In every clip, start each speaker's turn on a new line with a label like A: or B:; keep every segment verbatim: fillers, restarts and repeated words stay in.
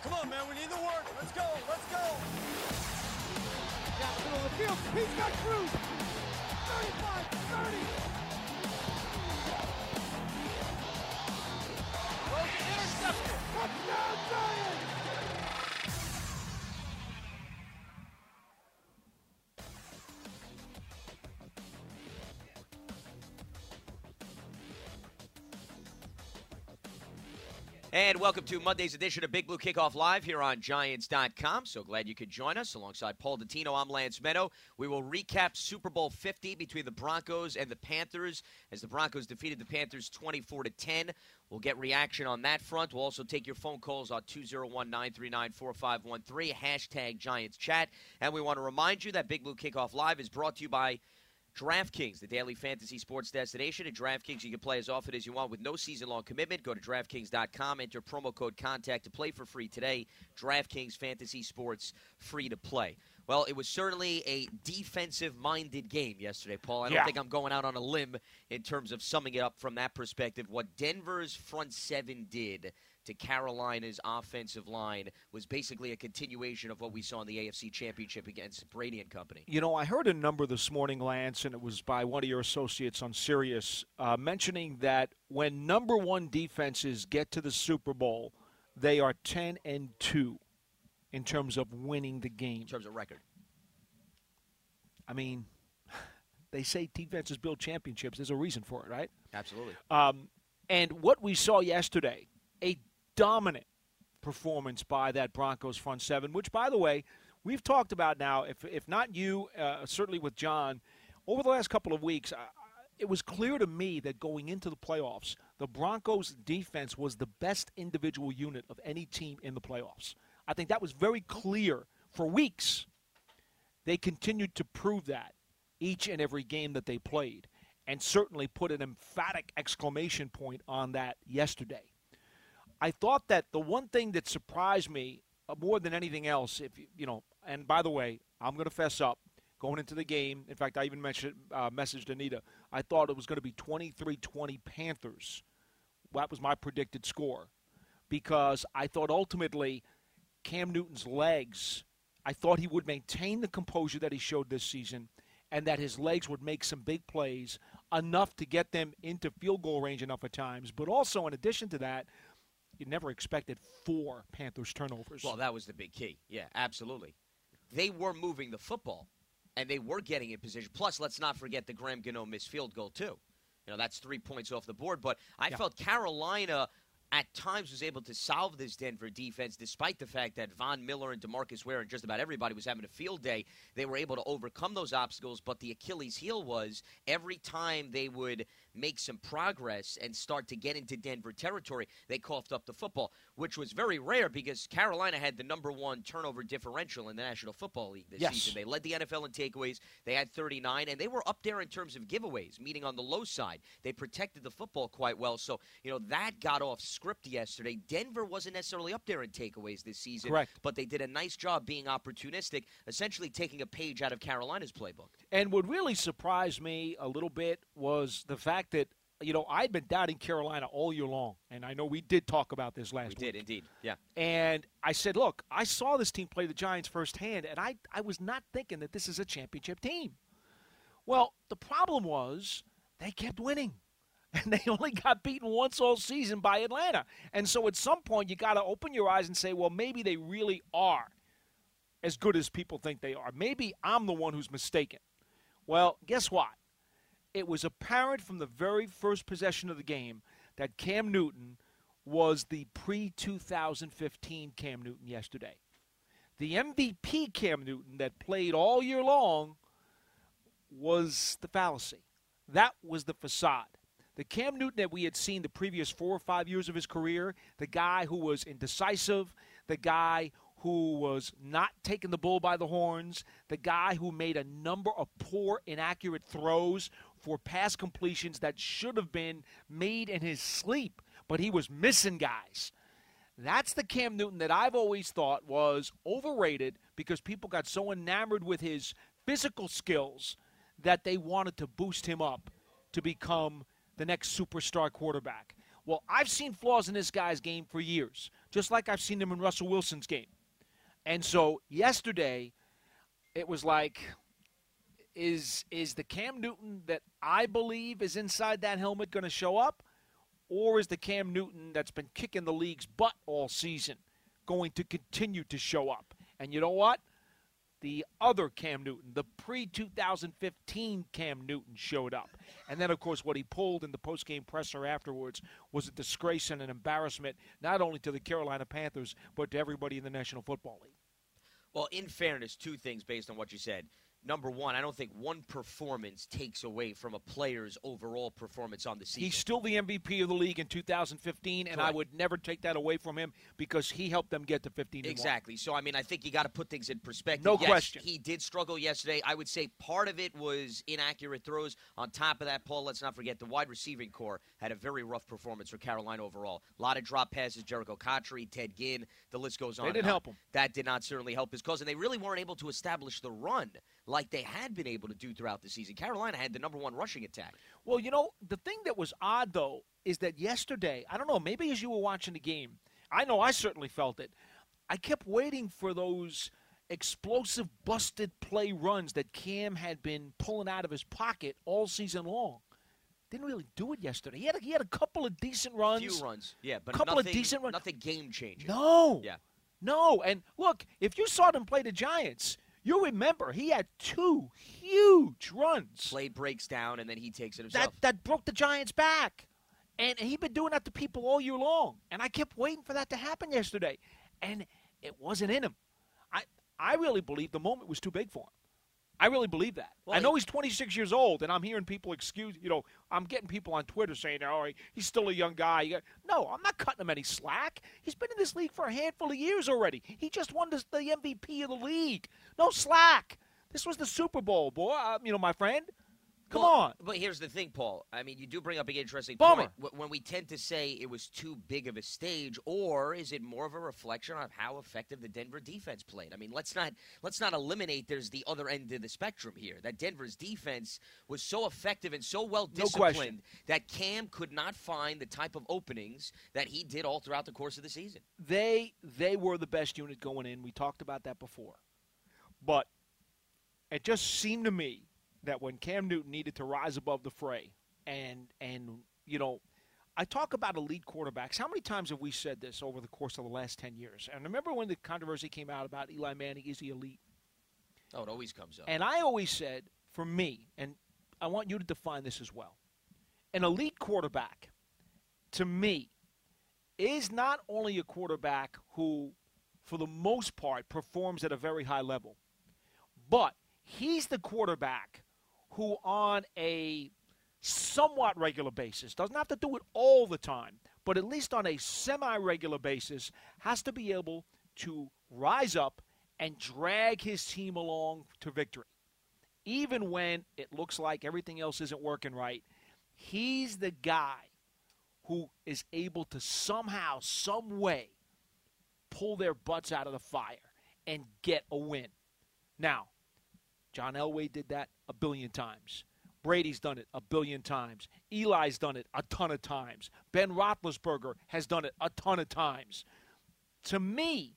A: Come on, man. We need the work. Let's go. Let's go.
B: Down the middle of the field. He's got Cruz. thirty-five, thirty.
A: Rosen intercepted.
B: Touchdown, Giants.
C: And welcome to Monday's edition of Big Blue Kickoff Live here on Giants dot com. So glad you could join us. Alongside Paul Dottino, I'm Lance Meadow. We will recap Super Bowl fifty between the Broncos and the Panthers as the Broncos defeated the Panthers twenty-four to ten. We'll get reaction on that front. We'll also take your phone calls on two oh one, nine three nine, four five one three, hashtag Giants Chat. And we want to remind you that Big Blue Kickoff Live is brought to you by DraftKings, the daily fantasy sports destination. At DraftKings, you can play as often as you want with no season-long commitment. Go to DraftKings dot com, enter promo code CONTACT to play for free today. DraftKings Fantasy Sports, free to play. Well, it was certainly a defensive-minded game yesterday, Paul. I don't
D: Yeah.
C: think I'm going out on a limb in terms of summing it up from that perspective. What Denver's front seven did to Carolina's offensive line was basically a continuation of what we saw in the A F C Championship against Brady and company.
D: You know, I heard a number this morning, Lance, and it was by one of your associates on Sirius, uh, mentioning that when number one defenses get to the Super Bowl, they are ten and two in terms of winning the game.
C: In terms of record.
D: I mean, they say defenses build championships. There's a reason for it, right?
C: Absolutely.
D: Um, and what we saw yesterday, a dominant performance by that Broncos front seven, which, by the way, we've talked about now, if if not you, uh, certainly with John, over the last couple of weeks, uh, it was clear to me that going into the playoffs, the Broncos' defense was the best individual unit of any team in the playoffs. I think that was very clear for weeks. They continued to prove that each and every game that they played, and certainly put an emphatic exclamation point on that yesterday. I thought that the one thing that surprised me uh, more than anything else, if you, you know, and by the way, I'm going to fess up, going into the game. In fact, I even mentioned, uh, messaged Anita. I thought it was going to be twenty-three twenty Panthers. That was my predicted score, because I thought ultimately Cam Newton's legs, I thought he would maintain the composure that he showed this season, and that his legs would make some big plays, enough to get them into field goal range enough at times. But also, in addition to that, you never expected four Panthers turnovers.
C: Well, that was the big key. Yeah, absolutely. They were moving the football, and they were getting in position. Plus, let's not forget the Graham Gano missed field goal, too. You know, that's three points off the board. But I
D: Yeah.
C: felt Carolina at times was able to solve this Denver defense, despite the fact that Von Miller and DeMarcus Ware and just about everybody was having a field day. They were able to overcome those obstacles, but the Achilles heel was every time they would make some progress and start to get into Denver territory, they coughed up the football, which was very rare because Carolina had the number one turnover differential in the National Football League this
D: Yes.
C: season. They led the N F L in takeaways. They had thirty-nine, and they were up there in terms of giveaways, meaning on the low side. They protected the football quite well. So, you know, that got off script yesterday. Denver wasn't necessarily up there in takeaways this season.
D: Correct.
C: But they did a nice job being opportunistic, essentially taking a page out of Carolina's playbook.
D: And what really surprised me a little bit was the fact that, you know, I'd been doubting Carolina all year long. And I know we did talk about this last
C: We
D: week.
C: did, indeed. Yeah.
D: And I said, look, I saw this team play the Giants firsthand, and I, I was not thinking that this is a championship team. Well, the problem was they kept winning. And they only got beaten once all season by Atlanta. And so at some point, you got to open your eyes and say, well, maybe they really are as good as people think they are. Maybe I'm the one who's mistaken. Well, guess what? It was apparent from the very first possession of the game that Cam Newton was the pre twenty fifteen Cam Newton yesterday. The M V P Cam Newton that played all year long was the fallacy. That was the facade. The Cam Newton that we had seen the previous four or five years of his career, the guy who was indecisive, the guy who was not taking the bull by the horns, the guy who made a number of poor, inaccurate throws for pass completions that should have been made in his sleep, but he was missing guys. That's the Cam Newton that I've always thought was overrated because people got so enamored with his physical skills that they wanted to boost him up to become the next superstar quarterback. Well, I've seen flaws in this guy's game for years. just like I've seen him in Russell Wilson's game. And so yesterday, it was like, is is the Cam Newton that I believe is inside that helmet going to show up? Or is the Cam Newton that's been kicking the league's butt all season going to continue to show up? And you know what? The other Cam Newton, the pre twenty fifteen Cam Newton showed up. And then, of course, what he pulled in the postgame presser afterwards was a disgrace and an embarrassment, not only to the Carolina Panthers, but to everybody in the National Football League.
C: Well, in fairness, two things based on what you said. Number one, I don't think one performance takes away from a player's overall performance on the season.
D: He's still the M V P of the league in two thousand fifteen, and
C: Correct.
D: I would never take that away from him because he helped them get to fifteen.
C: Exactly. So, I mean, I think you got to put things in perspective.
D: No
C: yes,
D: question.
C: He did struggle yesterday. I would say part of it was inaccurate throws. On top of that, Paul, let's not forget the wide receiving core had a very rough performance for Carolina overall. A lot of drop passes, Jericho Cotchery, Ted Ginn, the list goes on.
D: They didn't
C: and on.
D: help him.
C: That did not certainly help his cause, and they really weren't able to establish the run like they had been able to do throughout the season. Carolina had the number one rushing attack.
D: Well, you know, the thing that was odd, though, is that yesterday, I don't know, maybe as you were watching the game, I know I certainly felt it, I kept waiting for those explosive busted play runs that Cam had been pulling out of his pocket all season long. Didn't really do it yesterday. He had a, he had a couple of decent runs.
C: Few runs, yeah, but
D: couple
C: nothing,
D: of decent runs.
C: nothing game-changing.
D: No.
C: Yeah.
D: No. And, look, if you saw them play the Giants, you remember he had two huge runs.
C: Play breaks down, and then he takes it himself.
D: That, that broke the Giants' back. And he'd been doing that to people all year long. And I kept waiting for that to happen yesterday. And it wasn't in him. I, I really believe the moment was too big for him. I really believe that.
C: Well,
D: I know he's twenty-six years old, and I'm hearing people excuse, you know, I'm getting people on Twitter saying, oh, he's still a young guy. No, I'm not cutting him any slack. He's been in this league for a handful of years already. He just won the, the M V P of the league. No slack. This was the Super Bowl, boy, uh, you know, my friend. Come
C: well,
D: on.
C: But here's the thing, Paul. I mean, you do bring up an interesting
D: Bummer.
C: point. When we tend to say it was too big of a stage, or is it more of a reflection on how effective the Denver defense played? I mean, let's not let's not eliminate there's the other end of the spectrum here. That Denver's defense was so effective and so well
D: No
C: disciplined
D: question.
C: that Cam could not find the type of openings that he did all throughout the course of the season.
D: They they were the best unit going in. We talked about that before. But it just seemed to me that when Cam Newton needed to rise above the fray, and, and you know, I talk about elite quarterbacks. How many times have we said this over the course of the last ten years? And remember when the controversy came out about Eli Manning, is he elite?
C: Oh, it always comes up.
D: And I always said, for me, and I want you to define this as well, an elite quarterback, to me, is not only a quarterback who, for the most part, performs at a very high level, but he's the quarterback who on a somewhat regular basis, doesn't have to do it all the time, but at least on a semi-regular basis, has to be able to rise up and drag his team along to victory. Even when it looks like everything else isn't working right, he's the guy who is able to somehow, some way, pull their butts out of the fire and get a win. Now, John Elway did that a billion times. Brady's done it a billion times. Eli's done it a ton of times. Ben Roethlisberger has done it a ton of times. To me,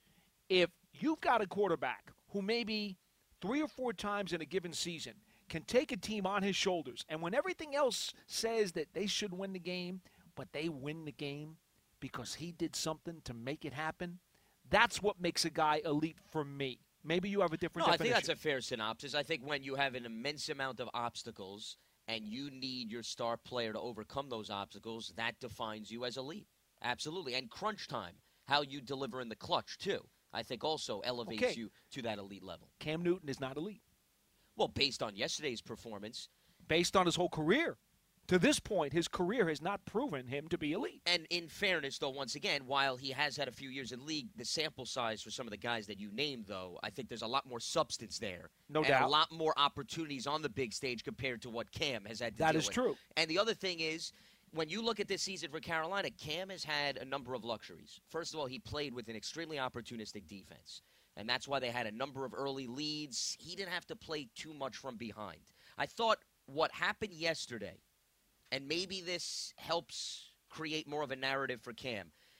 D: if you've got a quarterback who maybe three or four times in a given season can take a team on his shoulders, and when everything else says that they should win the game, but they win the game because he did something to make it happen, that's what makes a guy elite for me. Maybe you have a different
C: No,
D: definition.
C: I think that's a fair synopsis. I think when you have an immense amount of obstacles and you need your star player to overcome those obstacles, that defines you as elite. Absolutely. And crunch time, how you deliver in the clutch, too, I think also elevates
D: Okay.
C: you to that elite level.
D: Cam Newton is not elite.
C: Well, based on yesterday's performance.
D: Based on his whole career. To this point, his career has not proven him to be elite.
C: And in fairness, though, once again, while he has had a few years in league, the sample size for some of the guys that you named, though, I think there's a lot more substance there.
D: No
C: and
D: doubt.
C: a lot more opportunities on the big stage compared to what Cam has had to
D: That
C: deal
D: is
C: with.
D: true.
C: And the other thing is, when you look at this season for Carolina, Cam has had a number of luxuries. First of all, he played with an extremely opportunistic defense. And that's why they had a number of early leads. He didn't have to play too much from behind. I thought what happened yesterday, and maybe this helps create more of a narrative for Cam,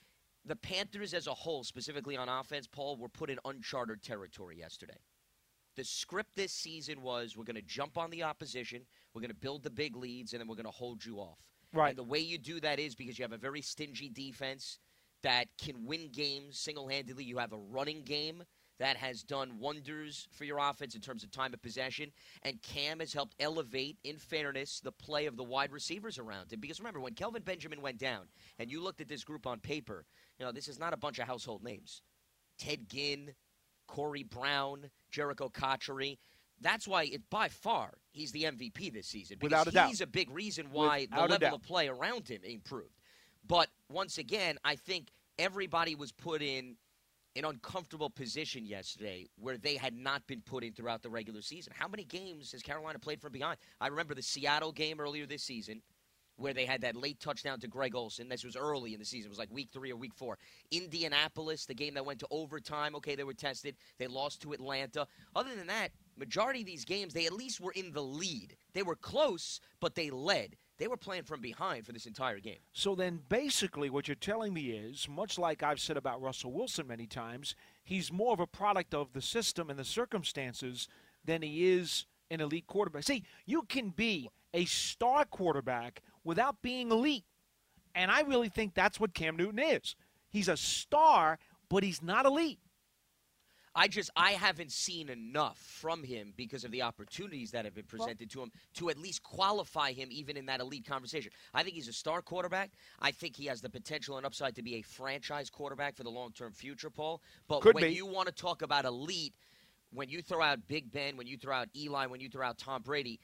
C: the Panthers as a whole, specifically on offense, Paul, were put in uncharted territory yesterday. The script this season was we're going to jump on the opposition, we're going to build the big leads, and then we're going to hold you off.
D: Right.
C: And the way you do that is because you have a very stingy defense that can win games single-handedly. You have a running game that has done wonders for your offense in terms of time of possession. And Cam has helped elevate, in fairness, the play of the wide receivers around him. Because remember, when Kelvin Benjamin went down, and you looked at this group on paper, you know, this is not a bunch of household names. Ted Ginn, Corey Brown, Jericho Cotchery. That's why, it, by far, he's the M V P this season. Because
D: Without a doubt.
C: he's a big reason why
D: Without
C: the
D: a
C: level
D: doubt.
C: of play around him improved. But once again, I think everybody was put in an uncomfortable position yesterday where they had not been put in throughout the regular season. How many games has Carolina played from behind? I remember the Seattle game earlier this season where they had that late touchdown to Greg Olsen. This was early in the season. It was like week three or week four. Indianapolis, the game that went to overtime. Okay, they were tested. They lost to Atlanta. Other than that, majority of these games, they at least were in the lead. They were close, but they led. They were playing from behind for this entire game.
D: So then basically what you're telling me is, much like I've said about Russell Wilson many times, he's more of a product of the system and the circumstances than he is an elite quarterback. See, you can be a star quarterback without being elite. And I really think that's what Cam Newton is. He's a star, but he's not elite.
C: I just I haven't seen enough from him because of the opportunities that have been presented to him to at least qualify him even in that elite conversation. I think he's a star quarterback. I think he has the potential and upside to be a franchise quarterback for the long-term future, Paul. But
D: Could
C: when
D: be.
C: you want to talk about elite, when you throw out Big Ben, when you throw out Eli, when you throw out Tom Brady,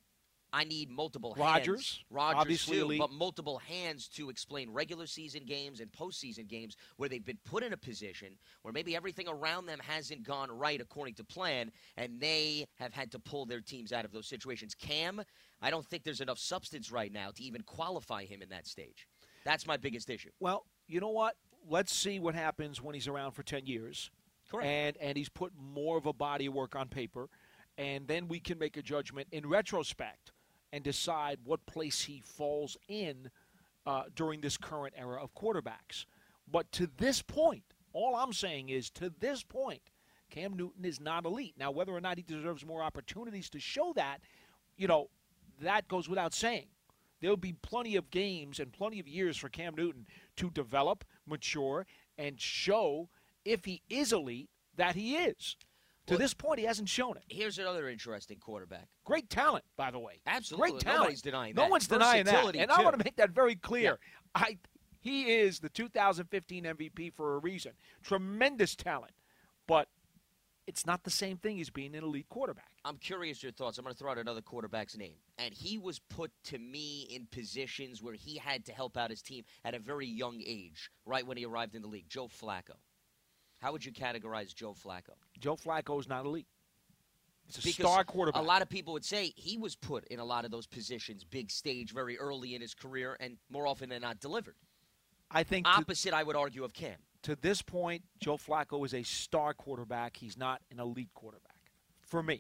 C: I need multiple hands.
D: Rodgers,
C: Rodgers
D: obviously
C: too,
D: elite.
C: but multiple hands to explain regular season games and postseason games where they've been put in a position where maybe everything around them hasn't gone right according to plan, and they have had to pull their teams out of those situations. Cam, I don't think there's enough substance right now to even qualify him in that stage. That's my biggest issue.
D: Well, you know what? Let's see what happens when he's around for ten years.
C: Correct.
D: And, and he's put more of a body of work on paper, and then we can make a judgment in retrospect and decide what place he falls in uh, during this current era of quarterbacks. But to this point, all I'm saying is to this point, Cam Newton is not elite. Now, whether or not he deserves more opportunities to show that, you know, that goes without saying. There'll be plenty of games and plenty of years for Cam Newton to develop, mature, and show, if he is elite, that he is. To
C: Well,
D: this point, he hasn't shown it.
C: Here's another interesting quarterback.
D: Great talent, by the way.
C: Absolutely.
D: Great talent.
C: Nobody's denying
D: no
C: that.
D: one's denying that.
C: Versatility,
D: And I
C: too.
D: want to make that very clear. I, he is the two thousand fifteen M V P for a reason. Tremendous talent. But it's not the same thing as being an elite quarterback.
C: I'm curious your thoughts. I'm going to throw out another quarterback's name. And he was put, to me, in positions where he had to help out his team at a very young age, right when he arrived in the league. Joe Flacco. How would you categorize Joe Flacco?
D: Joe Flacco is not elite. It's a
C: Because
D: star quarterback.
C: A lot of people would say he was put in a lot of those positions, big stage, very early in his career, and more often than not delivered.
D: I think to,
C: Opposite, I would argue, of Cam.
D: to this point, Joe Flacco is a star quarterback. He's not an elite quarterback. For me.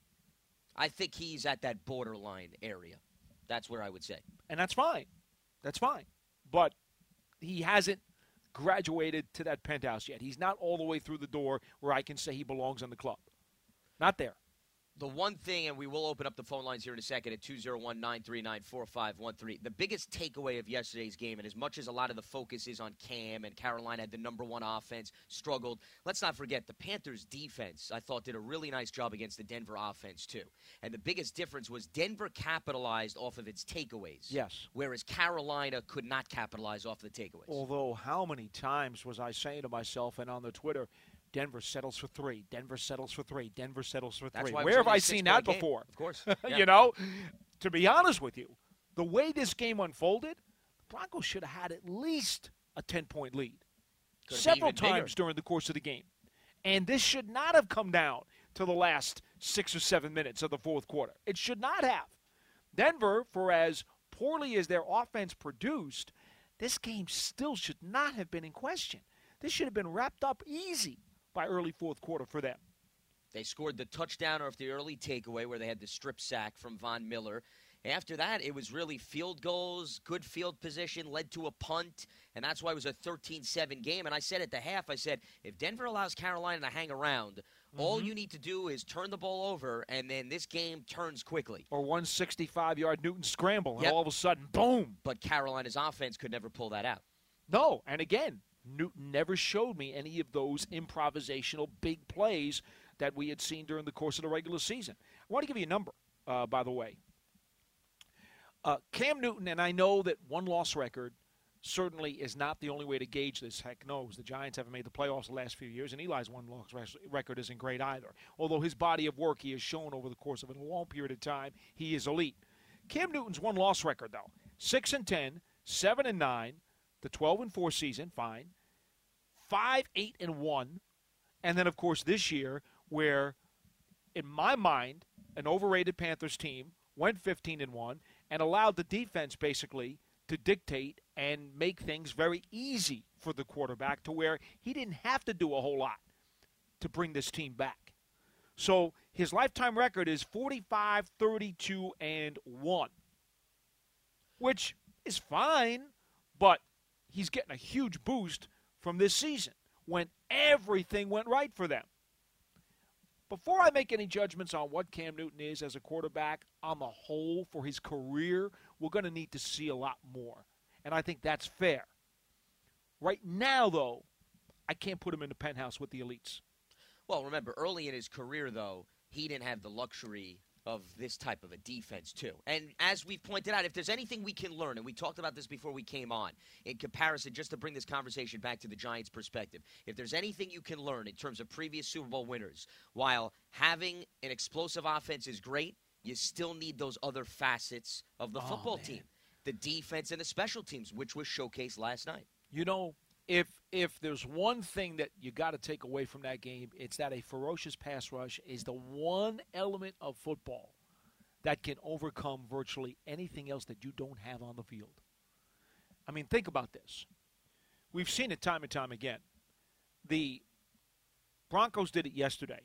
C: I think he's at that borderline area. That's where I would say.
D: And that's fine. That's fine. But he hasn't graduated to that penthouse yet. He's not all the way through the door where I can say he belongs in the club. Not there.
C: The one thing, and we will open up the phone lines here in a second at two oh one, nine three nine, four five one three. The biggest takeaway of yesterday's game, and as much as a lot of the focus is on Cam and Carolina had the number one offense, struggled, let's not forget the Panthers' defense, I thought, did a really nice job against the Denver offense, too. And the biggest difference was Denver capitalized off of its takeaways.
D: Yes.
C: Whereas Carolina could not capitalize off the takeaways.
D: Although, how many times was I saying to myself and on the Twitter, Denver settles for three, Denver settles for three, Denver settles for
C: That's
D: three.
C: why it was
D: Where have
C: only a
D: I seen that
C: six-point game.
D: before?
C: Of course. Yeah.
D: You know, to be honest with you, the way this game unfolded, the Broncos should have had at least a ten-point lead
C: Could have been
D: several
C: even bigger.
D: times during the course of the game. And this should not have come down to the last six or seven minutes of the fourth quarter. It should not have. Denver, for as poorly as their offense produced, this game still should not have been in question. This should have been wrapped up easy by early fourth quarter for them.
C: They scored the touchdown off the early takeaway where they had the strip sack from Von Miller. After that, it was really field goals, good field position, led to a punt, and that's why it was a thirteen seven game. And I said at the half, I said, if Denver allows Carolina to hang around, mm-hmm. all you need to do is turn the ball over, and then this game turns quickly.
D: Or one sixty-five-yard Newton scramble, and
C: yep.
D: all of a sudden, boom.
C: But Carolina's offense could never pull that out.
D: No, and again, Newton never showed me any of those improvisational big plays that we had seen during the course of the regular season. I want to give you a number, uh, by the way. Uh, Cam Newton, and I know that one-loss record certainly is not the only way to gauge this. Heck knows the Giants haven't made the playoffs the last few years, and Eli's one-loss record isn't great either. Although his body of work he has shown over the course of a long period of time, he is elite. Cam Newton's one-loss record, though, six and ten, seven and nine, the twelve and four season, fine, five, eight and one, and then, of course, this year where, in my mind, an overrated Panthers team went fifteen and one, and allowed the defense basically to dictate and make things very easy for the quarterback to where he didn't have to do a whole lot to bring this team back. So his lifetime record is forty-five, thirty-two, and one, which is fine, but he's getting a huge boost from this season when everything went right for them. Before I make any judgments on what Cam Newton is as a quarterback on the whole for his career, we're going to need to see a lot more. And I think that's fair. Right now, though, I can't put him in the penthouse with the elites.
C: Well, remember, early in his career, though, he didn't have the luxury of this type of a defense, too. And as we've pointed out, if there's anything we can learn, and we talked about this before we came on, in comparison, just to bring this conversation back to the Giants' perspective, if there's anything you can learn in terms of previous Super Bowl winners, while having an explosive offense is great, you still need those other facets of the
D: oh,
C: football
D: man.
C: team, the defense and the special teams, which was showcased last night.
D: You know, if if there's one thing that you got to take away from that game, it's that a ferocious pass rush is the one element of football that can overcome virtually anything else that you don't have on the field. I mean, think about this. We've seen it time and time again. The Broncos did it yesterday.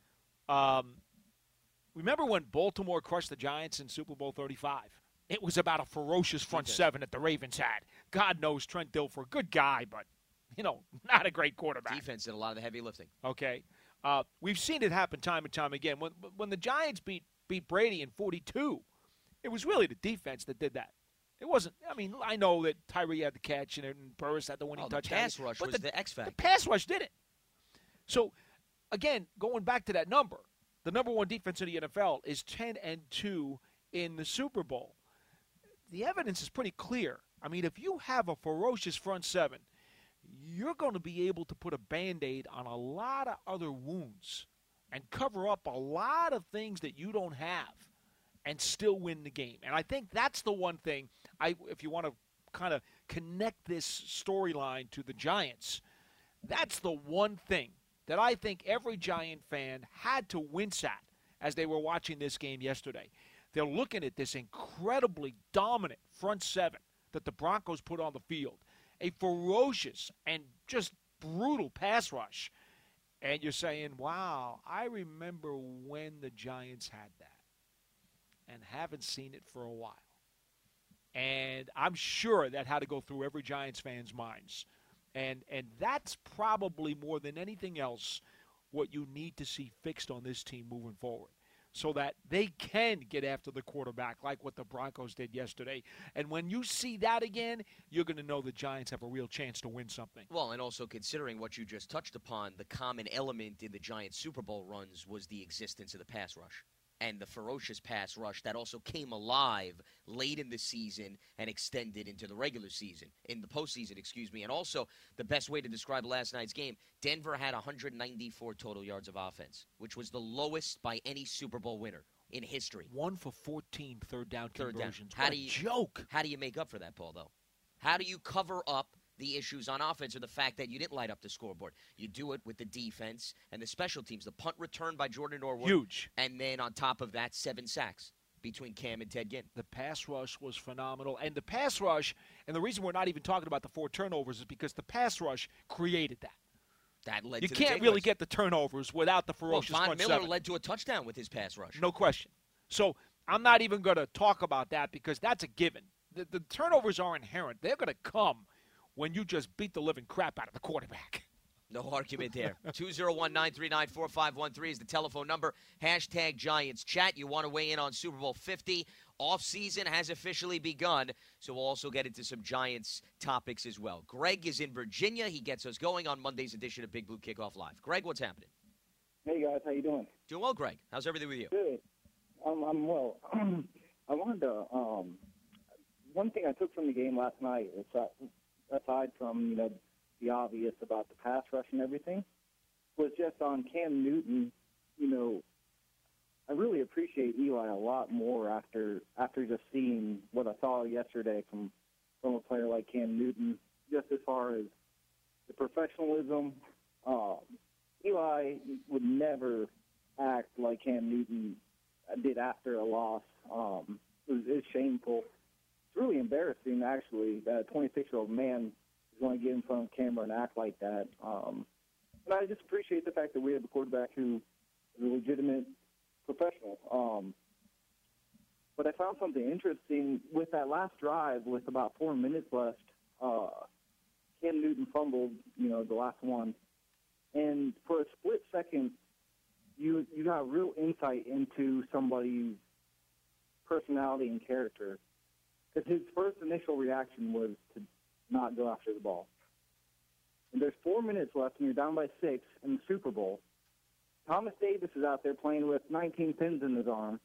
D: Um, remember when Baltimore crushed the Giants in Super Bowl thirty-five? It was about a ferocious front seven that the Ravens had. God knows Trent Dilfer, good guy, but, you know, not a great quarterback.
C: Defense did a lot of the heavy lifting.
D: Okay. Uh, we've seen it happen time and time again. When when the Giants beat beat Brady in forty-two, it was really the defense that did that. It wasn't – I mean, I know that Tyree had the catch and Burris had the winning
C: oh, the
D: touchdown.
C: pass rush
D: but
C: was
D: the,
C: the X factor.
D: The pass rush did it. So, again, going back to that number, the number one defense in the N F L is ten and two in the Super Bowl. The evidence is pretty clear. I mean, if you have a ferocious front seven, you're going to be able to put a Band-Aid on a lot of other wounds and cover up a lot of things that you don't have and still win the game. And I think that's the one thing, I, if you want to kind of connect this storyline to the Giants, that's the one thing that I think every Giant fan had to wince at as they were watching this game yesterday. They're looking at this incredibly dominant front seven that the Broncos put on the field, a ferocious and just brutal pass rush. And you're saying, wow, I remember when the Giants had that and haven't seen it for a while. And I'm sure that had to go through every Giants fan's minds. And and that's probably more than anything else what you need to see fixed on this team moving forward, so that they can get after the quarterback like what the Broncos did yesterday. And when you see that again, you're going to know the Giants have a real chance to win something.
C: Well, and also considering what you just touched upon, the common element in the Giants' Super Bowl runs was the existence of the pass rush. And the ferocious pass rush that also came alive late in the season and extended into the regular season, in the postseason, excuse me. And also, the best way to describe last night's game, Denver had one hundred ninety-four total yards of offense, which was the lowest by any Super Bowl winner in history.
D: One for fourteen third down
C: third
D: conversions.
C: Down. How
D: what
C: do
D: a
C: you,
D: joke.
C: How do you make up for that, Paul, though? How do you cover up the issues on offense or the fact that you didn't light up the scoreboard? You do it with the defense and the special teams. The punt return by Jordan Norwood.
D: Huge.
C: And then on top of that, seven sacks between Cam and Ted Ginn.
D: The pass rush was phenomenal. And the pass rush, and the reason we're not even talking about the four turnovers is because the pass rush created that.
C: That led
D: you
C: to
D: can't
C: the
D: really
C: takeaways.
D: get the turnovers without the ferocious
C: well, Von
D: front
C: Miller
D: seven.
C: led to a touchdown with his pass rush.
D: No question. So I'm not even going to talk about that because that's a given. The, the turnovers are inherent. They're going to come when you just beat the living crap out of the quarterback.
C: No argument there. two oh one, nine three nine, four five one three is the telephone number. Hashtag Giants Chat. You want to weigh in on Super Bowl fifty. Off-season has officially begun, so we'll also get into some Giants topics as well. Greg is in Virginia. He gets us going on Monday's edition of Big Blue Kickoff Live. Greg, what's happening?
E: Hey, guys. How you doing?
C: Doing well, Greg. How's everything with you?
E: Good. Um, I'm well. I wanted to um, – one thing I took from the game last night, aside from, you know, the obvious about the pass rush and everything, was just on Cam Newton. You know, I really appreciate Eli a lot more after after just seeing what I saw yesterday from, from a player like Cam Newton, just as far as the professionalism. Um, Eli would never act like Cam Newton did after a loss. Um, it was, it was shameful. It's really embarrassing, actually, that a twenty-six-year-old man is going to get in front of camera and act like that. Um, and I just appreciate the fact that we have a quarterback who is a legitimate professional. Um, but I found something interesting with that last drive with about four minutes left. Uh, Cam Newton fumbled, you know, the last one. And for a split second, you you got real insight into somebody's personality and character. Because his first initial reaction was to not go after the ball. And there's four minutes left, and you're down by six in the Super Bowl. Thomas Davis is out there playing with nineteen pins in his arm,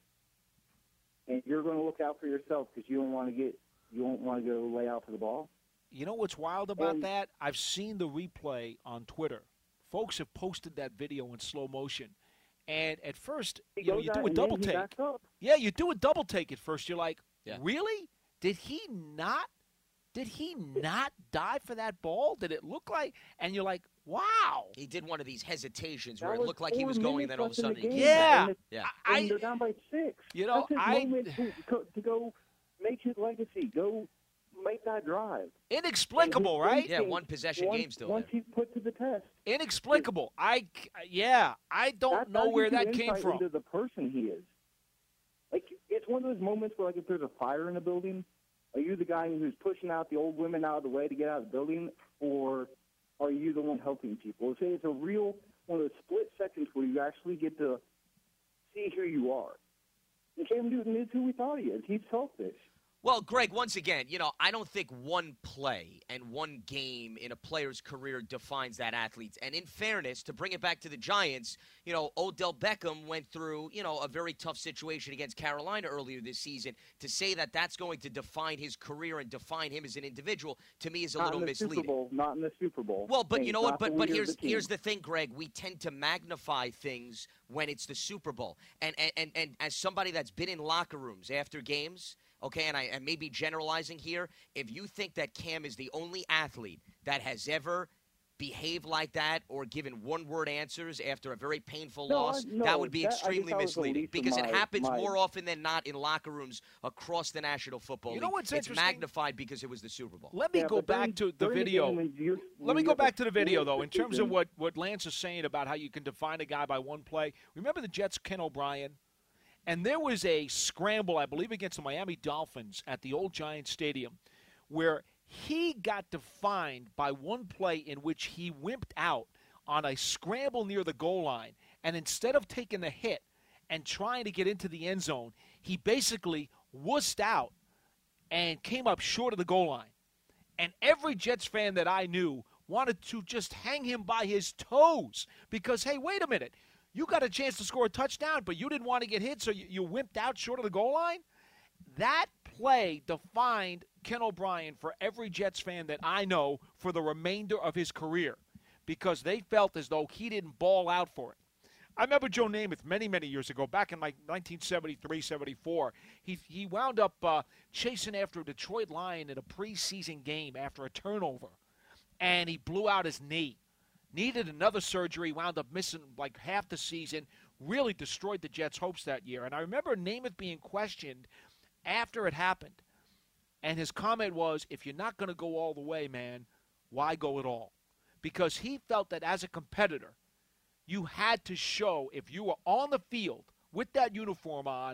E: and you're going to look out for yourself because you don't want to get you don't want to go lay out for the ball.
D: You know what's wild about
E: And-
D: that? I've seen the replay on Twitter. Folks have posted that video in slow motion. And at first,
E: He
D: you know,
E: goes
D: you
E: out
D: do a
E: and
D: double
E: then he
D: take.
E: backs up.
D: Yeah, you do a double take at first. You're like,
C: Yeah.
D: really? Did he not? Did he not dive for that ball? Did it look like? And you're like, wow.
C: He did one of these hesitations
E: That
C: where it
E: was
C: looked like he
E: four
C: was going,
E: minutes
C: then all of a
E: left in
C: sudden
E: the
C: he
E: game.
C: came
D: Yeah.
C: back.
E: And,
C: Yeah.
E: and
D: I-
E: they're down by six.
D: You know,
E: That's his
D: I-
E: moment to, go- to go make his legacy. Go make that drive.
D: Inexplicable,
E: And his
D: right?
C: Yeah,
E: instinct,
C: one possession
E: once,
C: game still
E: Once
C: there.
E: he's put to the test.
D: Inexplicable. I, yeah, I don't
E: That-
D: know
E: that
D: where
E: gives you
D: that came
E: insight
D: from.
E: into the person he is. Like, it's one of those moments where, like, if there's a fire in a building, are you the guy who's pushing out the old women out of the way to get out of the building, or are you the one helping people? It's, it's a real one of those split seconds where you actually get to see who you are. And Cam Newton is who we thought he is. He's selfish.
C: Well, Greg, once again, you know, I don't think one play and one game in a player's career defines that athlete. And in fairness, to bring it back to the Giants, you know, Odell Beckham went through, you know, a very tough situation against Carolina earlier this season. To say that that's going to define his career and define him as an individual, to me, is a
E: Not
C: little
E: in the
C: misleading.
E: Super Bowl. Not in the Super Bowl.
C: Well, but
E: And
C: you know
E: he's
C: what?
E: not
C: But
E: the
C: but
E: leader of
C: here's
E: the team.
C: here's the thing, Greg. We tend to magnify things when it's the Super Bowl. And and and, and as somebody that's been in locker rooms after games, okay, and I and maybe generalizing here, if you think that Cam is the only athlete that has ever behaved like that or given one-word answers after a very painful
E: No,
C: loss,
E: I- no,
C: that would be
E: that- I guess
C: extremely
E: that was the
C: misleading
E: least of
C: because it
E: my-
C: happens
E: my-
C: more often than not in locker rooms across the National Football
D: You
C: League.
D: know what's
C: it's
D: interesting?
C: magnified because it was the Super Bowl.
D: Let me
E: Yeah,
D: go
E: but
D: back
E: during-
D: to the
E: during the
D: video.
E: game when you're-
D: Let
E: when
D: me
E: you
D: go
E: got
D: back
E: the
D: to the video,
E: full
D: though, in terms of
E: season-
D: what, what Lance is saying about how you can define a guy by one play. Remember the Jets' Ken O'Brien? And there was a scramble, I believe, against the Miami Dolphins at the old Giants Stadium where he got defined by one play in which he wimped out on a scramble near the goal line. And instead of taking the hit and trying to get into the end zone, he basically wussed out and came up short of the goal line. And every Jets fan that I knew wanted to just hang him by his toes because, hey, wait a minute. You got a chance to score a touchdown, but you didn't want to get hit, so you, you wimped out short of the goal line? That play defined Ken O'Brien for every Jets fan that I know for the remainder of his career because they felt as though he didn't ball out for it. I remember Joe Namath many, many years ago, back in like nineteen seventy-three, seventy-four. He he wound up uh, chasing after a Detroit Lion in a preseason game after a turnover, and he blew out his knee. Needed another surgery, wound up missing like half the season, really destroyed the Jets' hopes that year. And I remember Namath being questioned after it happened, and his comment was, if you're not going to go all the way, man, why go at all? Because he felt that as a competitor, you had to show if you were on the field with that uniform on,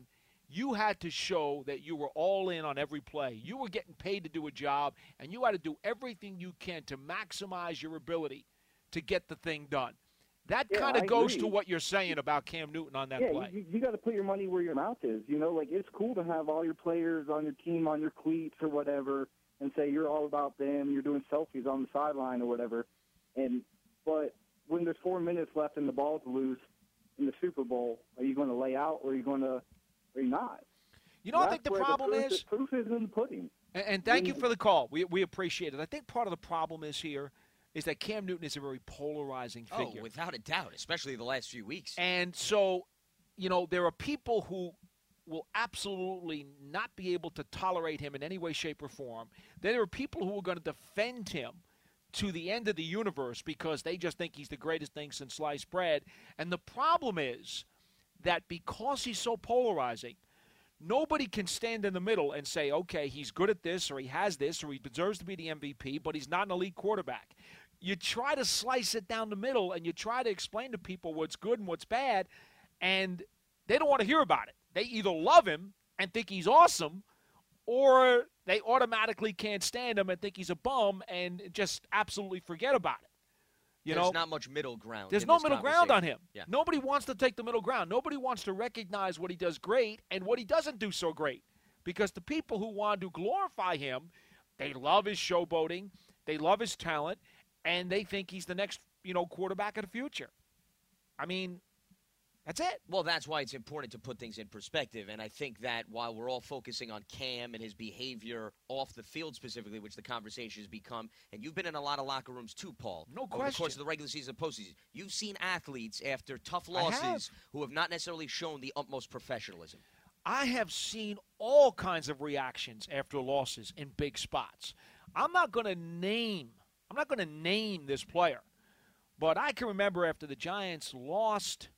D: you had to show that you were all in on every play. You were getting paid to do a job, and you had to do everything you can to maximize your ability to get the thing done. That
E: Yeah,
D: kind of
E: I
D: goes
E: agree.
D: to what you're saying about Cam Newton on that
E: yeah,
D: play.
E: you, you got to put your money where your mouth is. You know, like it's cool to have all your players on your team on your cleats or whatever, and say you're all about them. You're doing selfies on the sideline or whatever. And but when there's four minutes left and the ball's loose in the Super Bowl, are you going to lay out or are you going to? Or you not?
D: You know, I
E: That's
D: think the
E: where
D: problem
E: proof
D: is,
E: proof is in the pudding.
D: and, and thank you for the call. We we appreciate it. I think part of the problem is here is that Cam Newton is a very polarizing figure.
C: Oh, without a doubt, especially the last few weeks.
D: And so, you know, there are people who will absolutely not be able to tolerate him in any way, shape, or form. Then there are people who are going to defend him to the end of the universe because they just think he's the greatest thing since sliced bread. And the problem is that because he's so polarizing, nobody can stand in the middle and say, okay, he's good at this, or he has this, or he deserves to be the M V P, but he's not an elite quarterback. You try to slice it down the middle, and you try to explain to people what's good and what's bad, and they don't want to hear about it. They either love him and think he's awesome, or they automatically can't stand him and think he's a bum and just absolutely forget about it. You
C: There's
D: know,
C: not much middle ground.
D: there's
C: in
D: no
C: this
D: middle ground on
C: conversation.
D: him.
C: Yeah.
D: Nobody wants to take the middle ground. Nobody wants to recognize what he does great and what he doesn't do so great. Because the people who want to glorify him, they love his showboating, they love his talent, and they think he's the next, you know, quarterback of the future. I mean, that's it.
C: Well, that's why it's important to put things in perspective. And I think that while we're all focusing on Cam and his behavior off the field specifically, which the conversation has become, and you've been in a lot of locker rooms too, Paul.
D: No
C: over
D: question.
C: the course of the regular season and postseason. You've seen athletes after tough
D: I have.
C: losses who have not necessarily shown the utmost professionalism.
D: I have seen all kinds of reactions after losses in big spots. I'm not going to name I'm not going to name this player, but I can remember after the Giants lost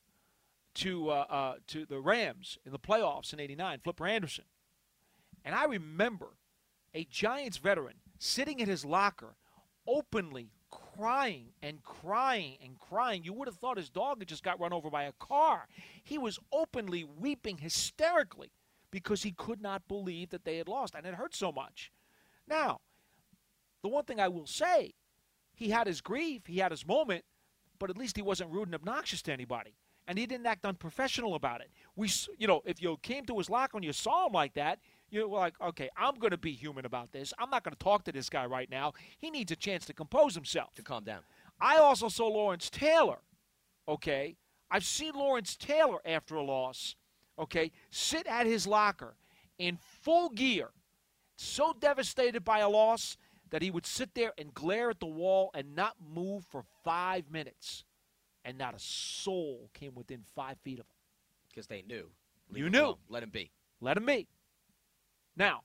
D: to uh, uh, to the Rams in the playoffs in eighty-nine, Flipper Anderson. And I remember a Giants veteran sitting in his locker openly crying and crying and crying. You would have thought his dog had just got run over by a car. He was openly weeping hysterically because he could not believe that they had lost, and it hurt so much. Now, the one thing I will say, he had his grief, he had his moment, but at least he wasn't rude and obnoxious to anybody. And he didn't act unprofessional about it. We, you know, if you came to his locker and you saw him like that, you were like, okay, I'm going to be human about this. I'm not going to talk to this guy right now. He needs a chance to compose himself.
C: To calm down.
D: I also saw Lawrence Taylor, okay? I've seen Lawrence Taylor after a loss, okay, sit at his locker in full gear, so devastated by a loss that he would sit there and glare at the wall and not move for five minutes. And not a soul came within five feet of him.
C: Because they knew. Leave
D: You
C: him
D: knew.
C: alone. Let him be.
D: Let him be. Now,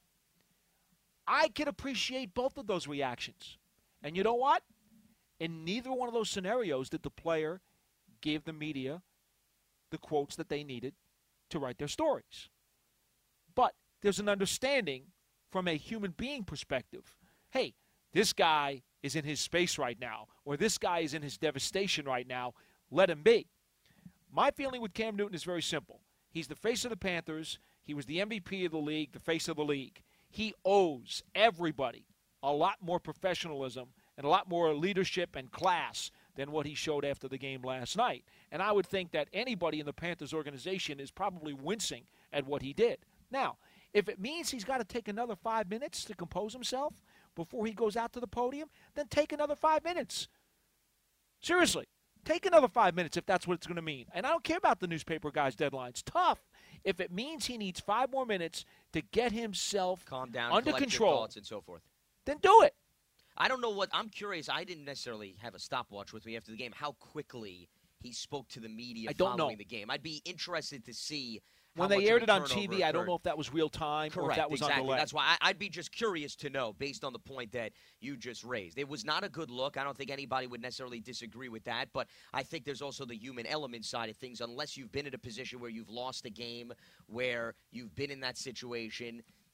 D: I can appreciate both of those reactions. And you know what? In neither one of those scenarios did the player give the media the quotes that they needed to write their stories. But there's an understanding from a human being perspective. Hey, this guy is in his space right now, or this guy is in his devastation right now. Let him be. My feeling with Cam Newton is very simple. He's the face of the Panthers. He was the M V P of the league, the face of the league. He owes everybody a lot more professionalism and a lot more leadership and class than what he showed after the game last night. And I would think that anybody in the Panthers organization is probably wincing at what he did. Now, if it means he's got to take another five minutes to compose himself before he goes out to the podium, then take another five minutes. Seriously, take another five minutes if that's what it's going to mean. And I don't care about the newspaper guys' deadlines. Tough. If it means he needs five more minutes to get himself
C: Calm down,
D: under
C: collect your
D: control,
C: thoughts, and so forth.
D: then do it.
C: I don't know what – I'm curious. I didn't necessarily have a stopwatch with me after the game, how quickly he spoke to the media
D: I don't
C: following
D: know.
C: the game. I'd be interested to see how
D: When
C: much
D: they
C: of
D: aired
C: a
D: it on
C: turnover
D: T V, I don't
C: occurred.
D: know if that was real time
C: Correct,
D: or if that was
C: exactly.
D: on delay.
C: That's why I, I'd be just curious to know based on the point that you just raised. It was not a good look. I don't think anybody would necessarily disagree with that, but I think there's also the human element side of things. Unless you've been in a position where you've lost a game, where you've been in that situation,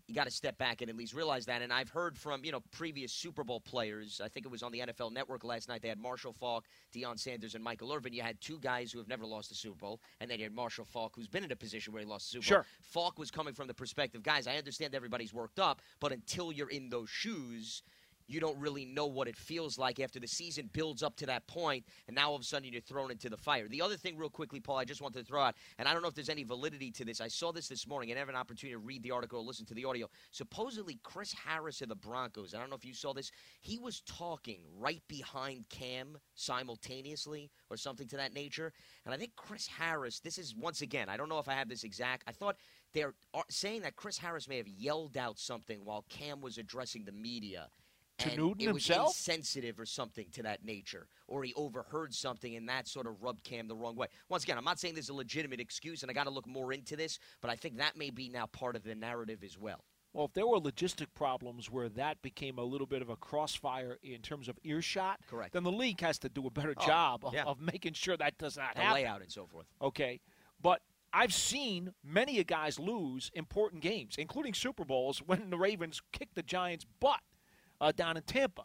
C: you got to step back and at least realize that. And I've heard from, you know, previous Super Bowl players. I think it was on the N F L Network last night. They had Marshall Faulk, Deion Sanders, and Michael Irvin. You had two guys who have never lost a Super Bowl, and then you had Marshall Faulk, who's been in a position where he lost a Super
D: Sure.
C: Bowl. Faulk was coming from the perspective, guys, I understand everybody's worked up, but until you're in those shoes, you don't really know what it feels like after the season builds up to that point, and now all of a sudden you're thrown into the fire. The other thing real quickly, Paul, I just wanted to throw out, and I don't know if there's any validity to this. I saw this this morning and I have an opportunity to read the article or listen to the audio. Supposedly Chris Harris of the Broncos, I don't know if you saw this, he was talking right behind Cam simultaneously or something to that nature. And I think Chris Harris, this is, once again, I don't know if I have this exact, I thought they're saying that Chris Harris may have yelled out something while Cam was addressing the media.
D: To
C: And
D: Newton
C: it was
D: himself?
C: insensitive or something to that nature, or he overheard something and that sort of rubbed Cam the wrong way. Once again, I'm not saying there's a legitimate excuse, and I got to look more into this, but I think that may be now part of the narrative as well.
D: Well, if there were logistic problems where that became a little bit of a crossfire in terms of earshot,
C: Correct.
D: then the league has to do a better
C: Oh,
D: job of,
C: yeah.
D: of making sure that does not
C: The
D: happen.
C: layout and so forth.
D: Okay, but I've seen many a guys lose important games, including Super Bowls, when the Ravens kicked the Giants' butt uh, down in Tampa.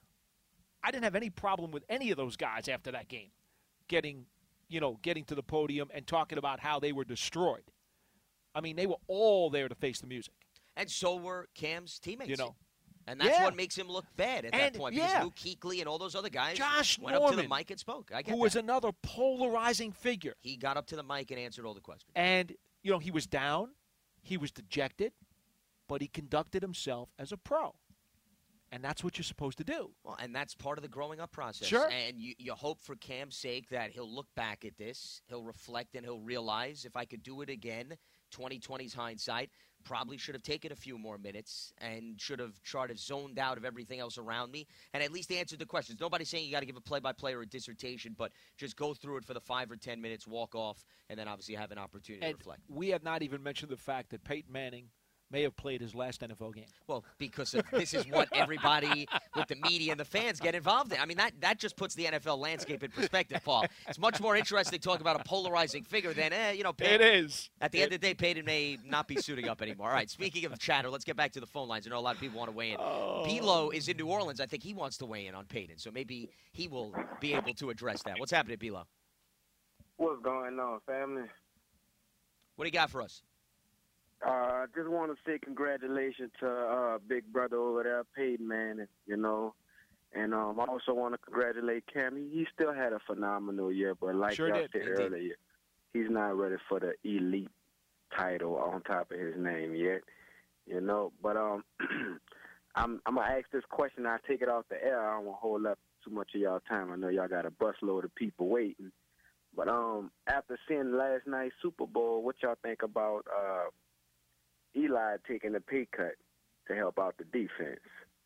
D: I didn't have any problem with any of those guys after that game getting, you know, getting to the podium and talking about how they were destroyed. I mean, they were all there to face the music.
C: And so were Cam's teammates.
D: You know.
C: And that's
D: Yeah.
C: what makes him look bad at
D: And,
C: that point.
D: yeah.
C: Because Luke Kuechly and all those other guys
D: Josh
C: went up to the
D: Norman,
C: mic and spoke. I get
D: Who
C: that.
D: was another polarizing figure.
C: He got up to the mic and answered all the questions.
D: And, you know, he was down. He was dejected. But he conducted himself as a pro. And that's what you're supposed to do.
C: Well, and that's part of the growing up process.
D: Sure.
C: And you, you hope for Cam's sake that he'll look back at this, he'll reflect, and he'll realize if I could do it again, twenty twenty's hindsight, probably should have taken a few more minutes and should have tried to zoned out of everything else around me and at least answered the questions. Nobody's saying you got to give a play-by-play or a dissertation, but just go through it for the five or ten minutes, walk off, and then obviously have an opportunity
D: And
C: to reflect.
D: we have not even mentioned the fact that Peyton Manning may have played his last N F L game.
C: Well, because of, this is what everybody with the media and the fans get involved in. I mean, that, that just puts the N F L landscape in perspective, Paul. It's much more interesting to talk about a polarizing figure than, eh, you know, Peyton.
D: It is.
C: At the end of the day, Peyton may not be suiting up anymore. All right, speaking of chatter, let's get back to the phone lines. I know a lot of people want to weigh in.
D: Oh.
C: Bilo is in New Orleans. I think he wants to weigh in on Peyton, so maybe he will be able to address that. What's happening, Bilo?
F: What's going on, family?
C: What do you got for us?
F: Uh, I just want to say congratulations to uh, big brother over there, Peyton Manning, you know. And um, I also want to congratulate Cam. He, he still had a phenomenal year, but like
D: Sure
F: y'all
D: did.
F: said
C: Indeed.
F: earlier, he's not ready for the elite title on top of his name yet, you know. But um, I'm, I'm going to ask this question. I'll take it off the air. I don't want to hold up too much of y'all time. I know y'all got a busload of people waiting. But um, after seeing last night's Super Bowl, what y'all think about uh, Eli taking a pay cut to help out the defense?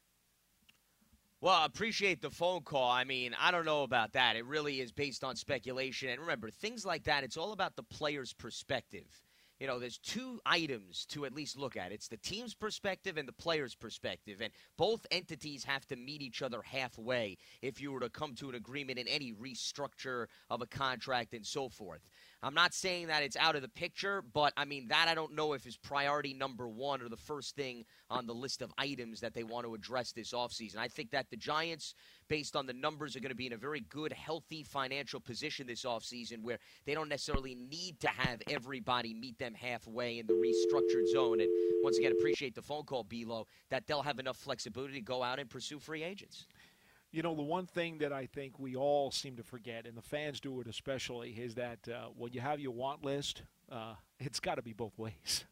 C: Well, I appreciate the phone call. I mean, I don't know about that. It really is based on speculation. And remember, things like that, it's all about the player's perspective. You know, there's two items to at least look at. It's the team's perspective and the player's perspective. And both entities have to meet each other halfway if you were to come to an agreement in any restructure of a contract and so forth. I'm not saying that it's out of the picture, but, I mean, that I don't know if is priority number one or the first thing on the list of items that they want to address this offseason. I think that the Giants, based on the numbers, are going to be in a very good, healthy financial position this offseason where they don't necessarily need to have everybody meet them halfway in the restructured zone. And, once again, appreciate the phone call, Bilo, that they'll have enough flexibility to go out and pursue free agents.
D: You know, the one thing that I think we all seem to forget, and the fans do it especially, is that uh, when you have your want list, uh, it's got to be both ways.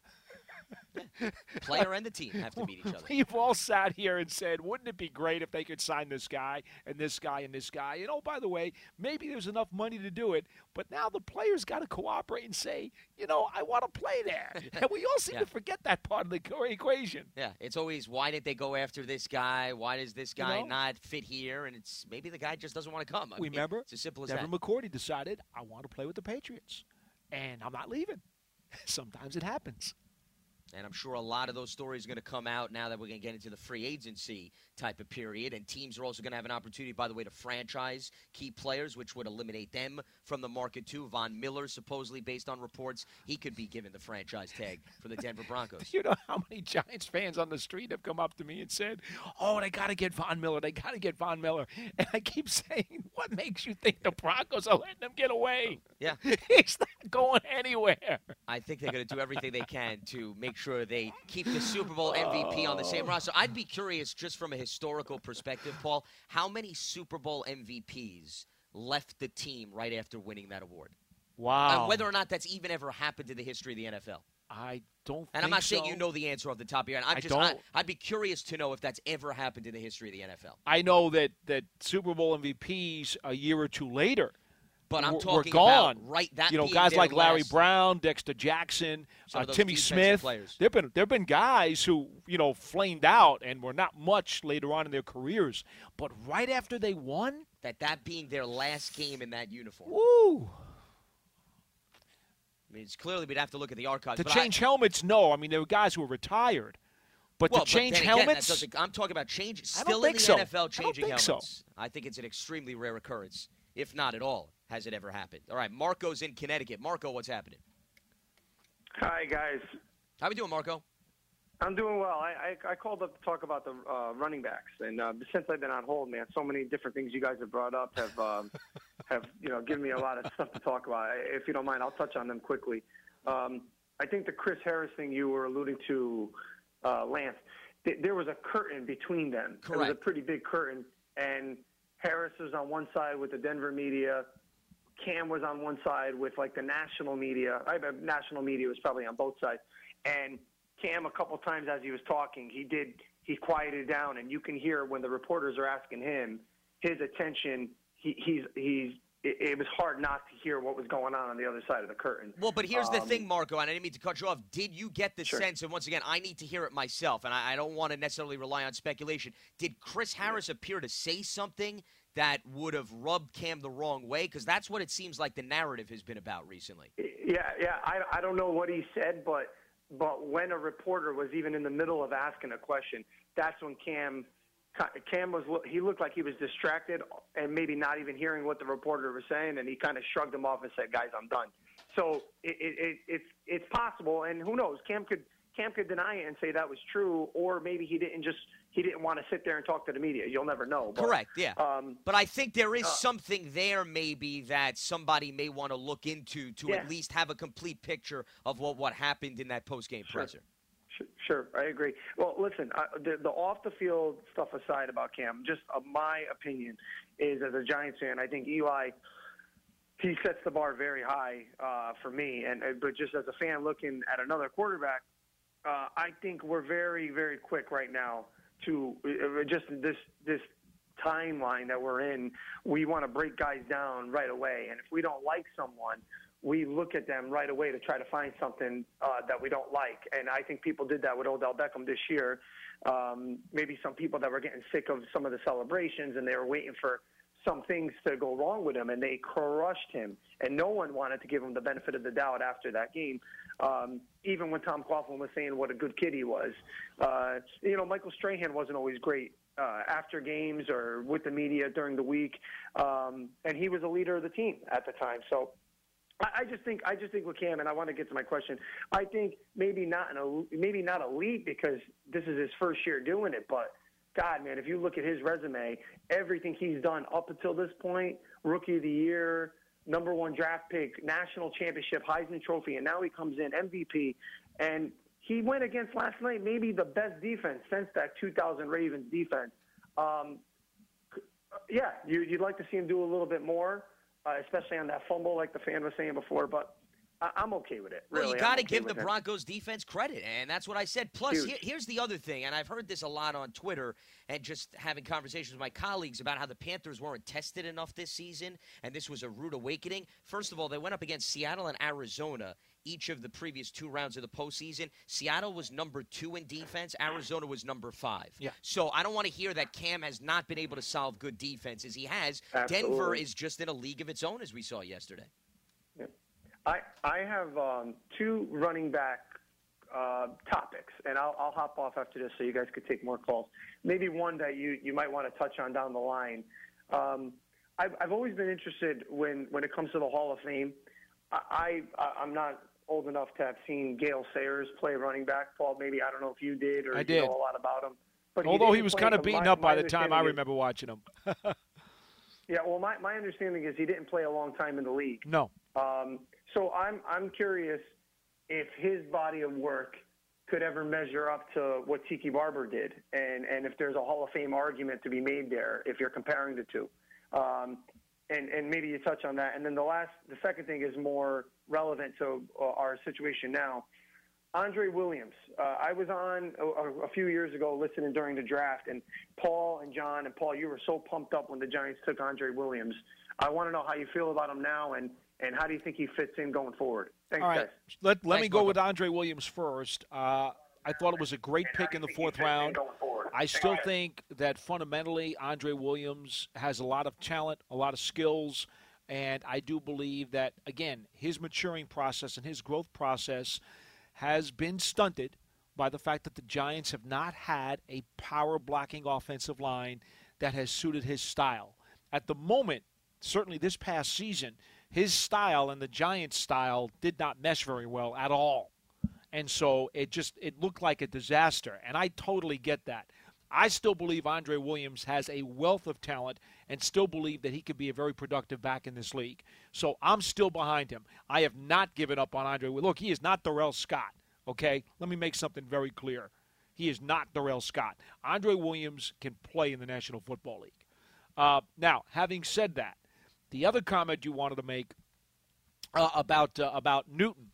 C: Player and the team have to meet each other.
D: We've all sat here and said, wouldn't it be great if they could sign this guy and this guy and this guy? And, oh, by the way, maybe there's enough money to do it. But now the players got to cooperate and say, you know, I want to play there. And we all seem
C: Yeah.
D: to forget that part of the co- equation.
C: Yeah, it's always, why did they go after this guy? Why does this guy
D: know?
C: not fit here? And it's maybe the guy just doesn't want to come. I mean,
D: Remember,
C: it's as simple as
D: Devin
C: that.
D: McCourty decided, I want to play with the Patriots. And I'm not leaving. Sometimes it happens.
C: And I'm sure a lot of those stories are going to come out now that we're going to get into the free agency type of period. And teams are also going to have an opportunity, by the way, to franchise key players, which would eliminate them from the market, too. Von Miller, supposedly, based on reports, he could be given the franchise tag for the Denver Broncos.
D: You know how many Giants fans on the street have come up to me and said, oh, they got to get Von Miller. They got to get Von Miller. And I keep saying, what makes you think the Broncos are letting him get away?
C: Yeah.
D: He's not going anywhere.
C: I think they're going to do everything they can to make sure they keep the Super Bowl M V P on the same roster. I'd be curious, just from a historical perspective, Paul, how many Super Bowl M V Ps left the team right after winning that award?
D: Wow.
C: And whether or not that's even ever happened in the history of the N F L.
D: I don't
C: And
D: think
C: I'm not
D: so.
C: saying you know the answer off the top of your head. I'm
D: I
C: just,
D: don't.
C: I, I'd be curious to know if that's ever happened in the history of the N F L.
D: I know that, that Super Bowl M V Ps a year or two later
C: But I'm
D: were,
C: talking
D: were gone.
C: about right that
D: you know,
C: being
D: guys
C: their
D: like Larry
C: last-
D: Brown, Dexter Jackson,
C: Some
D: uh,
C: of those
D: Timmy
C: defensive
D: Smith.
C: players.
D: There've been there've been guys who you know flamed out and were not much later on in their careers, but right after they won,
C: that that being their last game in that uniform.
D: woo!
C: I mean, it's clearly we'd have to look at the archives.
D: To
C: but
D: change
C: I,
D: helmets, no. I mean, there were guys who were retired, but
C: well,
D: to change
C: but then again, that
D: helmets,
C: doesn't- I'm talking about change.
D: I don't
C: Still in
D: think
C: the
D: so.
C: N F L,
D: I don't
C: changing
D: think so.
C: helmets. I think it's an extremely rare occurrence, if not at all. Has it ever happened? All right, Marco's in Connecticut. Marco, what's happening?
G: Hi, guys.
C: How we doing, Marco?
G: I'm doing well. I, I, I called up to talk about the uh, running backs, and uh, since I've been on hold, man, so many different things you guys have brought up have um, have you know given me a lot of stuff to talk about. If you don't mind, I'll touch on them quickly. Um, I think the Chris Harris thing you were alluding to, uh, Lance, th- there was a curtain between them.
C: Correct.
G: It was a pretty big curtain, and Harris was on one side with the Denver media. Cam was on one side with like the national media. I bet national media was probably on both sides. And Cam, a couple times as he was talking, he did he quieted down, and you can hear when the reporters are asking him, his attention. He, he's he's. It, it was hard not to hear what was going on on the other side of the curtain.
C: Well, but here's the
G: Um,
C: thing, Marco, and I didn't mean to cut you off. Did you get the
G: Sure.
C: sense, and once again, I need to hear it myself, and I, I don't want to necessarily rely on speculation. Did Chris Harris appear to say something that would have rubbed Cam the wrong way? Because that's what it seems like the narrative has been about recently.
G: Yeah, yeah. I, I don't know what he said, but but when a reporter was even in the middle of asking a question, that's when Cam Cam was he looked like he was distracted and maybe not even hearing what the reporter was saying, and he kind of shrugged him off and said, "Guys, I'm done." So it, it, it, it's it's possible, and who knows? Cam could Cam could deny it and say that was true, or maybe he didn't just he didn't want to sit there and talk to the media. You'll never know. But,
C: Correct, yeah.
G: Um,
C: But I think there is
G: uh,
C: something there maybe that somebody may want to look into to
G: Yeah.
C: at least have a complete picture of what, what happened in that post-game
G: Sure.
C: presser.
G: Sure, sure, I agree. Well, listen, uh, the, the off-the-field stuff aside about Cam, just uh, my opinion is, as a Giants fan, I think Eli, he sets the bar very high uh, for me. And uh, but just as a fan looking at another quarterback, uh, I think we're very, very quick right now to uh, just this this timeline that we're in. We want to break guys down right away, and if we don't like someone, we look at them right away to try to find something uh, that we don't like. And I think people did that with Odell Beckham this year. Um, maybe some people that were getting sick of some of the celebrations, and they were waiting for some things to go wrong with him, and they crushed him. And no one wanted to give him the benefit of the doubt after that game. Um, even when Tom Coughlin was saying what a good kid he was. Uh, you know, Michael Strahan wasn't always great uh, after games or with the media during the week. Um, and he was a leader of the team at the time. So I, I just think I just think with Cam, and I want to get to my question. I think maybe not an maybe not elite because this is his first year doing it, but God, man, if you look at his resume, everything he's done up until this point, Rookie of the Year, number one draft pick, national championship, Heisman Trophy, and now he comes in M V P, and he went against last night maybe the best defense since that two thousand Ravens defense. Um, yeah, you, you'd like to see him do a little bit more, uh, especially on that fumble like the fan was saying before, but I, I'm okay with it. Really,
C: Well, you
G: got
C: got to give the Broncos defense credit, and that's what I said. Plus, here, here's the other thing, and I've heard this a lot on Twitter and just having conversations with my colleagues about how the Panthers weren't tested enough this season, and this was a rude awakening. First of all, they went up against Seattle and Arizona each of the previous two rounds of the postseason. Seattle was number two in defense. Arizona was number five.
D: Yeah.
C: So I don't want to hear that Cam has not been able to solve good defenses. He has.
G: Absolutely.
C: Denver is just in a league of its own, as we saw yesterday.
G: I, I have um, two running back uh, topics, and I'll, I'll hop off after this so you guys could take more calls. Maybe one that you, you might want to touch on down the line. Um, I've, I've always been interested when, when it comes to the Hall of Fame. I, I, I'm not old enough to have seen Gale Sayers play running back. Paul, maybe, I don't know if you did or
D: I
G: you
D: did.
G: know a lot about him. But
D: Although
G: he,
D: he was
G: play
D: kind of
G: from
D: beaten
G: my,
D: up by
G: my
D: the time I
G: understanding is-
D: remember watching him.
G: Yeah, well, my, my understanding is he didn't play a long time in the league.
D: No.
G: Um, so I'm I'm curious if his body of work could ever measure up to what Tiki Barber did, and, and if there's a Hall of Fame argument to be made there if you're comparing the two. Um, and, and maybe you touch on that. And then the last, the second thing is more relevant to uh, our situation now. Andre Williams. Uh, I was on a, a few years ago listening during the draft, and Paul and John and Paul, you were so pumped up when the Giants took Andre Williams. I want to know how you feel about him now, and, and how do you think he fits in going forward? Thanks,
D: All right.
G: guys.
D: Let, let
C: Thanks,
D: me go
C: Bubba.
D: with Andre Williams first. Uh, I thought it was a great pick in the fourth round. I still think that fundamentally Andre Williams has a lot of talent, a lot of skills, and I do believe that, again, his maturing process and his growth process has been stunted by the fact that the Giants have not had a power-blocking offensive line that has suited his style. At the moment, certainly this past season, his style and the Giants' style did not mesh very well at all. And so it just it looked like a disaster, and I totally get that. I still believe Andre Williams has a wealth of talent and still believe that he could be a very productive back in this league. So I'm still behind him. I have not given up on Andre. Look, he is not Darrell Scott, okay? Let me make something very clear. He is not Darrell Scott. Andre Williams can play in the National Football League. Uh, now, having said that, the other comment you wanted to make uh, about uh, about Newton,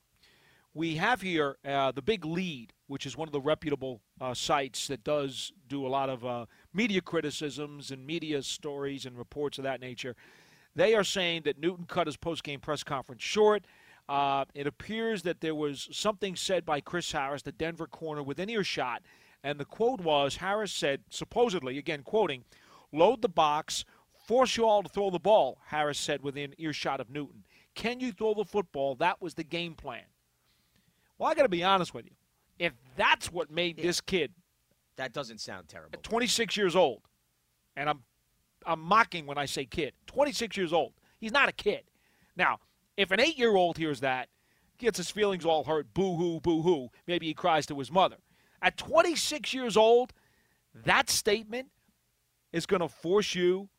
D: we have here uh, the Big Lead, which is one of the reputable uh, sites that does do a lot of uh, media criticisms and media stories and reports of that nature. They are saying that Newton cut his post-game press conference short. Uh, it appears that there was something said by Chris Harris, the Denver corner, within earshot, and the quote was, Harris said, supposedly, again quoting, "Load the box, force you all to throw the ball," Harris said within earshot of Newton. "Can you throw the football? That was the game plan." Well, I got to be honest with you. If that's what made
C: Yeah.
D: this kid
C: That doesn't sound terrible.
D: at twenty-six years old, and I'm I'm mocking when I say kid, twenty-six years old, he's not a kid. Now, if an eight-year-old hears that, gets his feelings all hurt, boo-hoo, boo-hoo, maybe he cries to his mother. At twenty-six years old, that statement is going to force you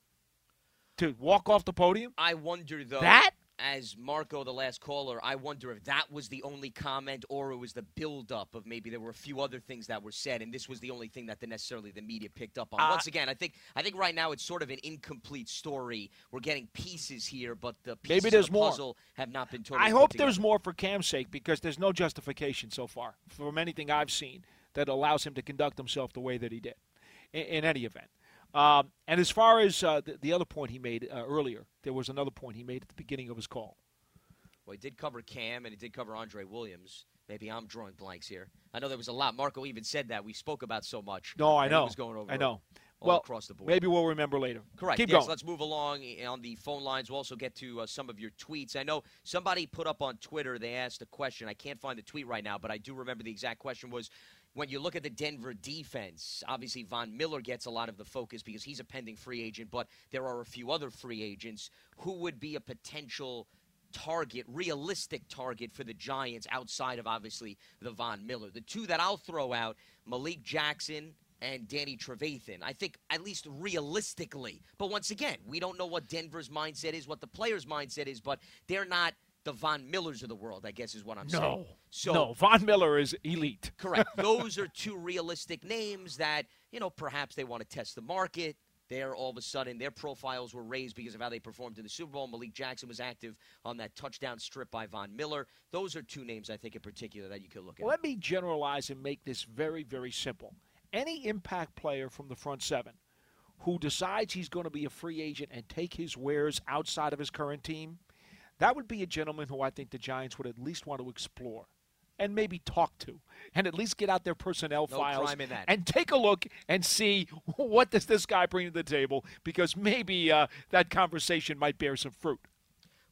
D: to walk off the podium?
C: I wonder, though,
D: That?
C: as Marco, the last caller, I wonder if that was the only comment or it was the buildup of maybe there were a few other things that were said, and this was the only thing that the necessarily the media picked up on.
D: Uh,
C: Once again, I think I think right now it's sort of an incomplete story. We're getting pieces here, but the
D: Maybe
C: pieces
D: there's
C: of the
D: more.
C: puzzle have not been totally
D: I
C: put
D: hope
C: together.
D: there's more for Cam's sake because there's no justification so far from anything I've seen that allows him to conduct himself the way that he did in, in any event. Um, and as far as uh, the, the other point he made uh, earlier, there was another point he made at the beginning of his call.
C: Well, he did cover Cam, and he did cover Andre Williams. Maybe I'm drawing blanks here. I know there was a lot. Marco even said that. We spoke about so much.
D: No, I
C: and
D: know.
C: He was going over
D: I know.
C: all
D: well,
C: across the board.
D: Maybe we'll remember later.
C: Correct.
D: Keep
C: yes,
D: going.
C: let's move along on the phone lines. We'll also get to uh, some of your tweets. I know somebody put up on Twitter, they asked a question. I can't find the tweet right now, but I do remember the exact question was, when you look at the Denver defense, obviously Von Miller gets a lot of the focus because he's a pending free agent, but there are a few other free agents. Who would be a potential target, realistic target for the Giants outside of, obviously, the Von Miller? The two that I'll throw out, Malik Jackson and Danny Trevathan. I think at least realistically. But once again, we don't know what Denver's mindset is, what the players' mindset is, but they're not the Von Millers of the world, I guess is what I'm saying.
D: No.
C: So,
D: no, Von Miller is elite.
C: correct. Those are two realistic names that, you know, perhaps they want to test the market. There, all of a sudden, their profiles were raised because of how they performed in the Super Bowl. Malik Jackson was active on that touchdown strip by Von Miller. Those are two names, I think, in particular that you could look at.
D: Well, let me generalize and make this very, very simple. Any impact player from the front seven who decides he's going to be a free agent and take his wares outside of his current team, that would be a gentleman who I think the Giants would at least want to explore and maybe talk to and at least get out their personnel
C: No
D: files
C: crime in that.
D: and take a look and see what does this guy bring to the table, because maybe uh, that conversation might bear some fruit.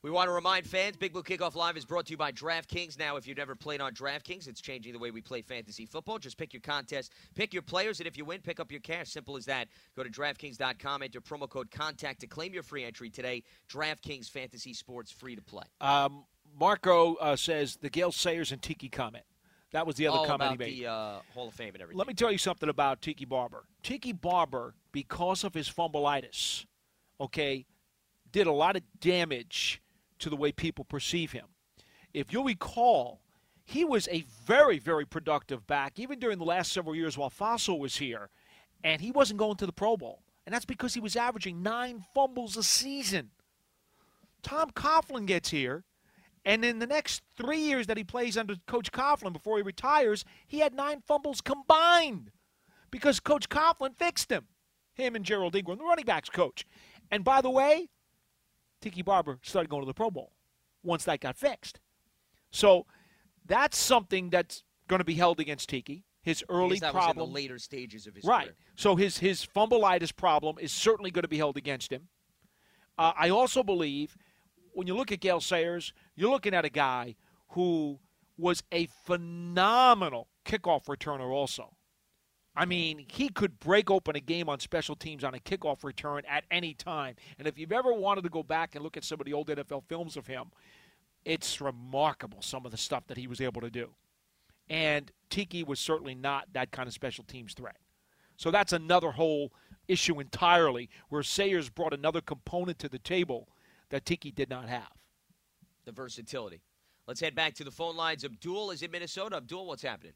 C: We want to remind fans, Big Blue Kickoff Live is brought to you by DraftKings. Now, if you've never played on DraftKings, it's changing the way we play fantasy football. Just pick your contest, pick your players, and if you win, pick up your cash. Simple as that. Go to DraftKings dot com, enter promo code CONTACT to claim your free entry today. DraftKings Fantasy Sports, free to play.
D: Um, Marco uh, says the Gale Sayers and Tiki comment. That was the other
C: oh,
D: comment
C: about
D: he made.
C: the uh, Hall of Fame and everything.
D: Let me tell you something about Tiki Barber. Tiki Barber, because of his fumbleitis, okay, did a lot of damage to the way people perceive him. If you'll recall, he was a very, very productive back, even during the last several years while Fossil was here, and he wasn't going to the Pro Bowl. And that's because he was averaging nine fumbles a season. Tom Coughlin gets here, and in the next three years that he plays under Coach Coughlin before he retires, he had nine fumbles combined because Coach Coughlin fixed him, him and Gerald Ingram, the running backs coach. And by the way, Tiki Barber started going to the Pro Bowl once that got fixed. So that's something that's going to be held against Tiki. His early
C: that
D: problem.
C: was in the later stages of his
D: right.
C: career.
D: So his, his fumbleitis problem is certainly going to be held against him. Uh, I also believe when you look at Gale Sayers, you're looking at a guy who was a phenomenal kickoff returner also. I mean, he could break open a game on special teams on a kickoff return at any time. And if you've ever wanted to go back and look at some of the old N F L films of him, it's remarkable some of the stuff that he was able to do. And Tiki was certainly not that kind of special teams threat. So that's another whole issue entirely, where Sayers brought another component to the table that Tiki did not have.
C: The versatility. Let's head back to the phone lines. Abdul is in Minnesota. Abdul, what's happening?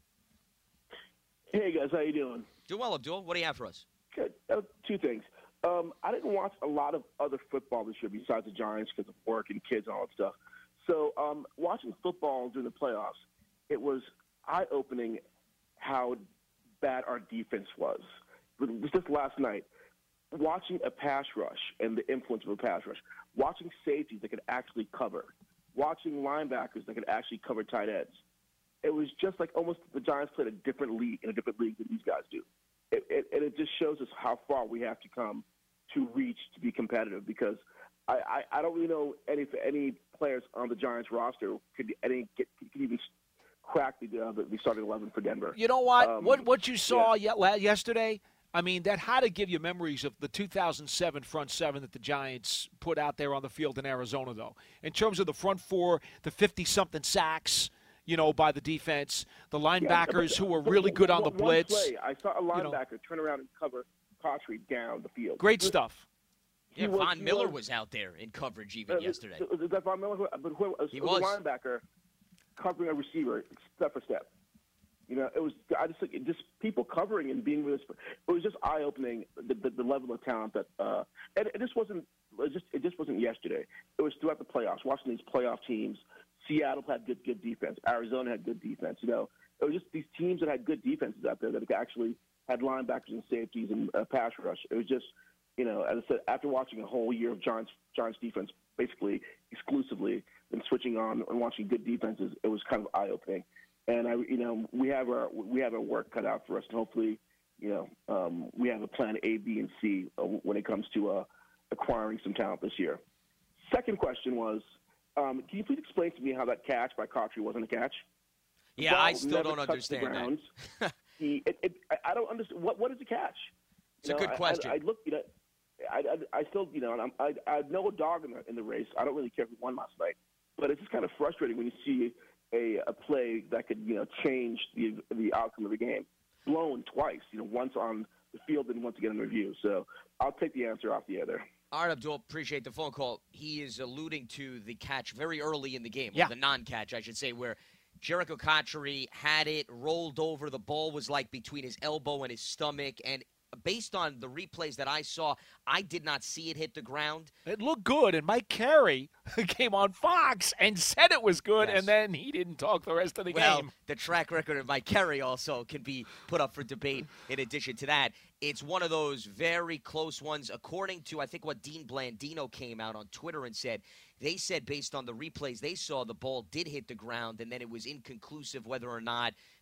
H: Hey, guys. How you doing?
C: Doing well, Abdul. What do you have for us?
H: Good. Uh, two things. Um, I didn't watch a lot of other football this year besides the Giants because of work and kids and all that stuff. So um, watching football during the playoffs, it was eye-opening how bad our defense was. Just last night, watching a pass rush and the influence of a pass rush, watching safeties that could actually cover, watching linebackers that could actually cover tight ends. It was just like almost the Giants played a different league in a different league than these guys do. It, it, and it just shows us how far we have to come to reach to be competitive, because I, I, I don't really know any any players on the Giants roster could any get could even crack the, uh, the starting eleven for Denver.
D: You know what?
H: Um,
D: what what you saw
H: yeah.
D: ye- yesterday, I mean, that had to give you memories of the two thousand seven front seven that the Giants put out there on the field in Arizona, though. In terms of the front four, the fifty-something sacks, you know, by the defense, the linebackers
H: yeah,
D: who were really good on the
H: one
D: blitz.
H: Play, I saw a linebacker
D: you know.
H: turn around and cover Cotchery down the field.
D: Great stuff.
C: Yeah,
H: He was-
C: Von
H: he
C: Miller
H: was-
C: was out there in coverage even
H: Uh,
C: yesterday.
H: Is that Von Miller? Who- But who,
C: He
H: it
C: was.
H: was a linebacker covering a receiver step for step. You know, it was. I just think it just people covering and being with us. It was just eye opening the, the, the level of talent that. Uh, and it just wasn't. It just it just wasn't yesterday. It was throughout the playoffs. Watching these playoff teams. Seattle had good good defense. Arizona had good defense. You know, it was just these teams that had good defenses out there that actually had linebackers and safeties and uh, pass rush. It was just, you know, as I said, after watching a whole year of Giants Giants defense basically exclusively and switching on and watching good defenses, it was kind of eye opening. And I, you know, we have our we have our work cut out for us, and hopefully, you know, um, we have a plan A, B, and C uh, when it comes to uh, acquiring some talent this year. Second question was, um, can you please explain to me how that catch by Cotchery wasn't a catch? The
C: Yeah, I
H: ball
C: still
H: never
C: don't
H: touched
C: understand
H: the ground.
C: that.
H: he, it, it, I- I don't understand what what is a catch.
C: It's
H: You
C: a
H: know,
C: good
H: I-
C: question.
H: I, I look, you know, I, I, I still, you know, and I'm, I, I have no dog in the in the race. I don't really care who won last night, but it's just kind of frustrating when you see a, a play that could, you know, change the the outcome of the game, blown twice, you know, once on the field and once again in review. So I'll take the answer off the air there.
C: All right, Abdul, appreciate the phone call. He is alluding to the catch very early in the game,
D: Yeah.
C: or the non-catch, I should say, where Jericho Cotchery had it, rolled over. The ball was like between his elbow and his stomach, and based on the replays that I saw, I did not see it hit the ground.
D: It looked good, and Mike Carey came on Fox and said it was good,
C: Yes.
D: and then he didn't talk the rest of the
C: Well,
D: game.
C: the track record of Mike Carey also can be put up for debate in addition to that. It's one of those very close ones, according to, I think, what Dean Blandino came out on Twitter and said. They said based on the replays they saw, the ball did hit the ground, and then it was inconclusive whether or not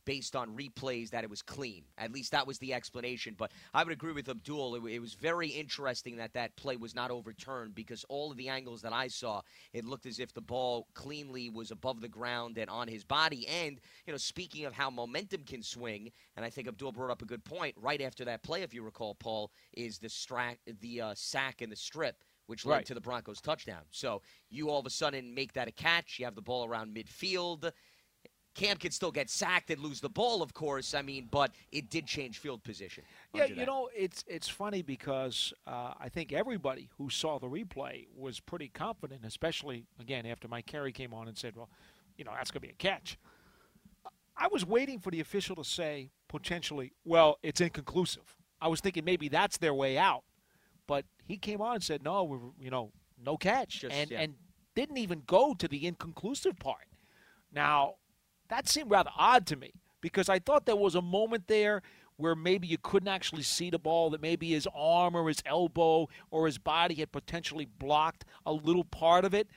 C: based on replays that it was clean. At least that was the explanation. But I would agree with Abdul. It, it was very interesting that that play was not overturned because all of the angles that I saw, it looked as if the ball cleanly was above the ground and on his body. And, you know, speaking of how momentum can swing, and I think Abdul brought up a good point, right after that play, if you recall, Paul, is the, stra- the uh, sack and the strip, which led
D: Right.
C: to the Broncos' touchdown. So you all of a sudden make that a catch. You have the ball around midfield. Cam can still get sacked and lose the ball, of course. I mean, but it did change field position.
D: Yeah,
C: under
D: you
C: that.
D: know, it's it's funny because uh, I think everybody who saw the replay was pretty confident, especially, again, after Mike Carey came on and said, well, you know, that's going to be a catch. I was waiting for the official to say, potentially, well, it's inconclusive. I was thinking maybe that's their way out. But he came on and said, no, we're, you know, no catch,
C: Just,
D: and
C: yeah.
D: and didn't even go to the inconclusive part. Now, that seemed rather odd to me because I thought there was a moment there where maybe you couldn't actually see the ball, that maybe his arm or his elbow or his body had potentially blocked a little part of it.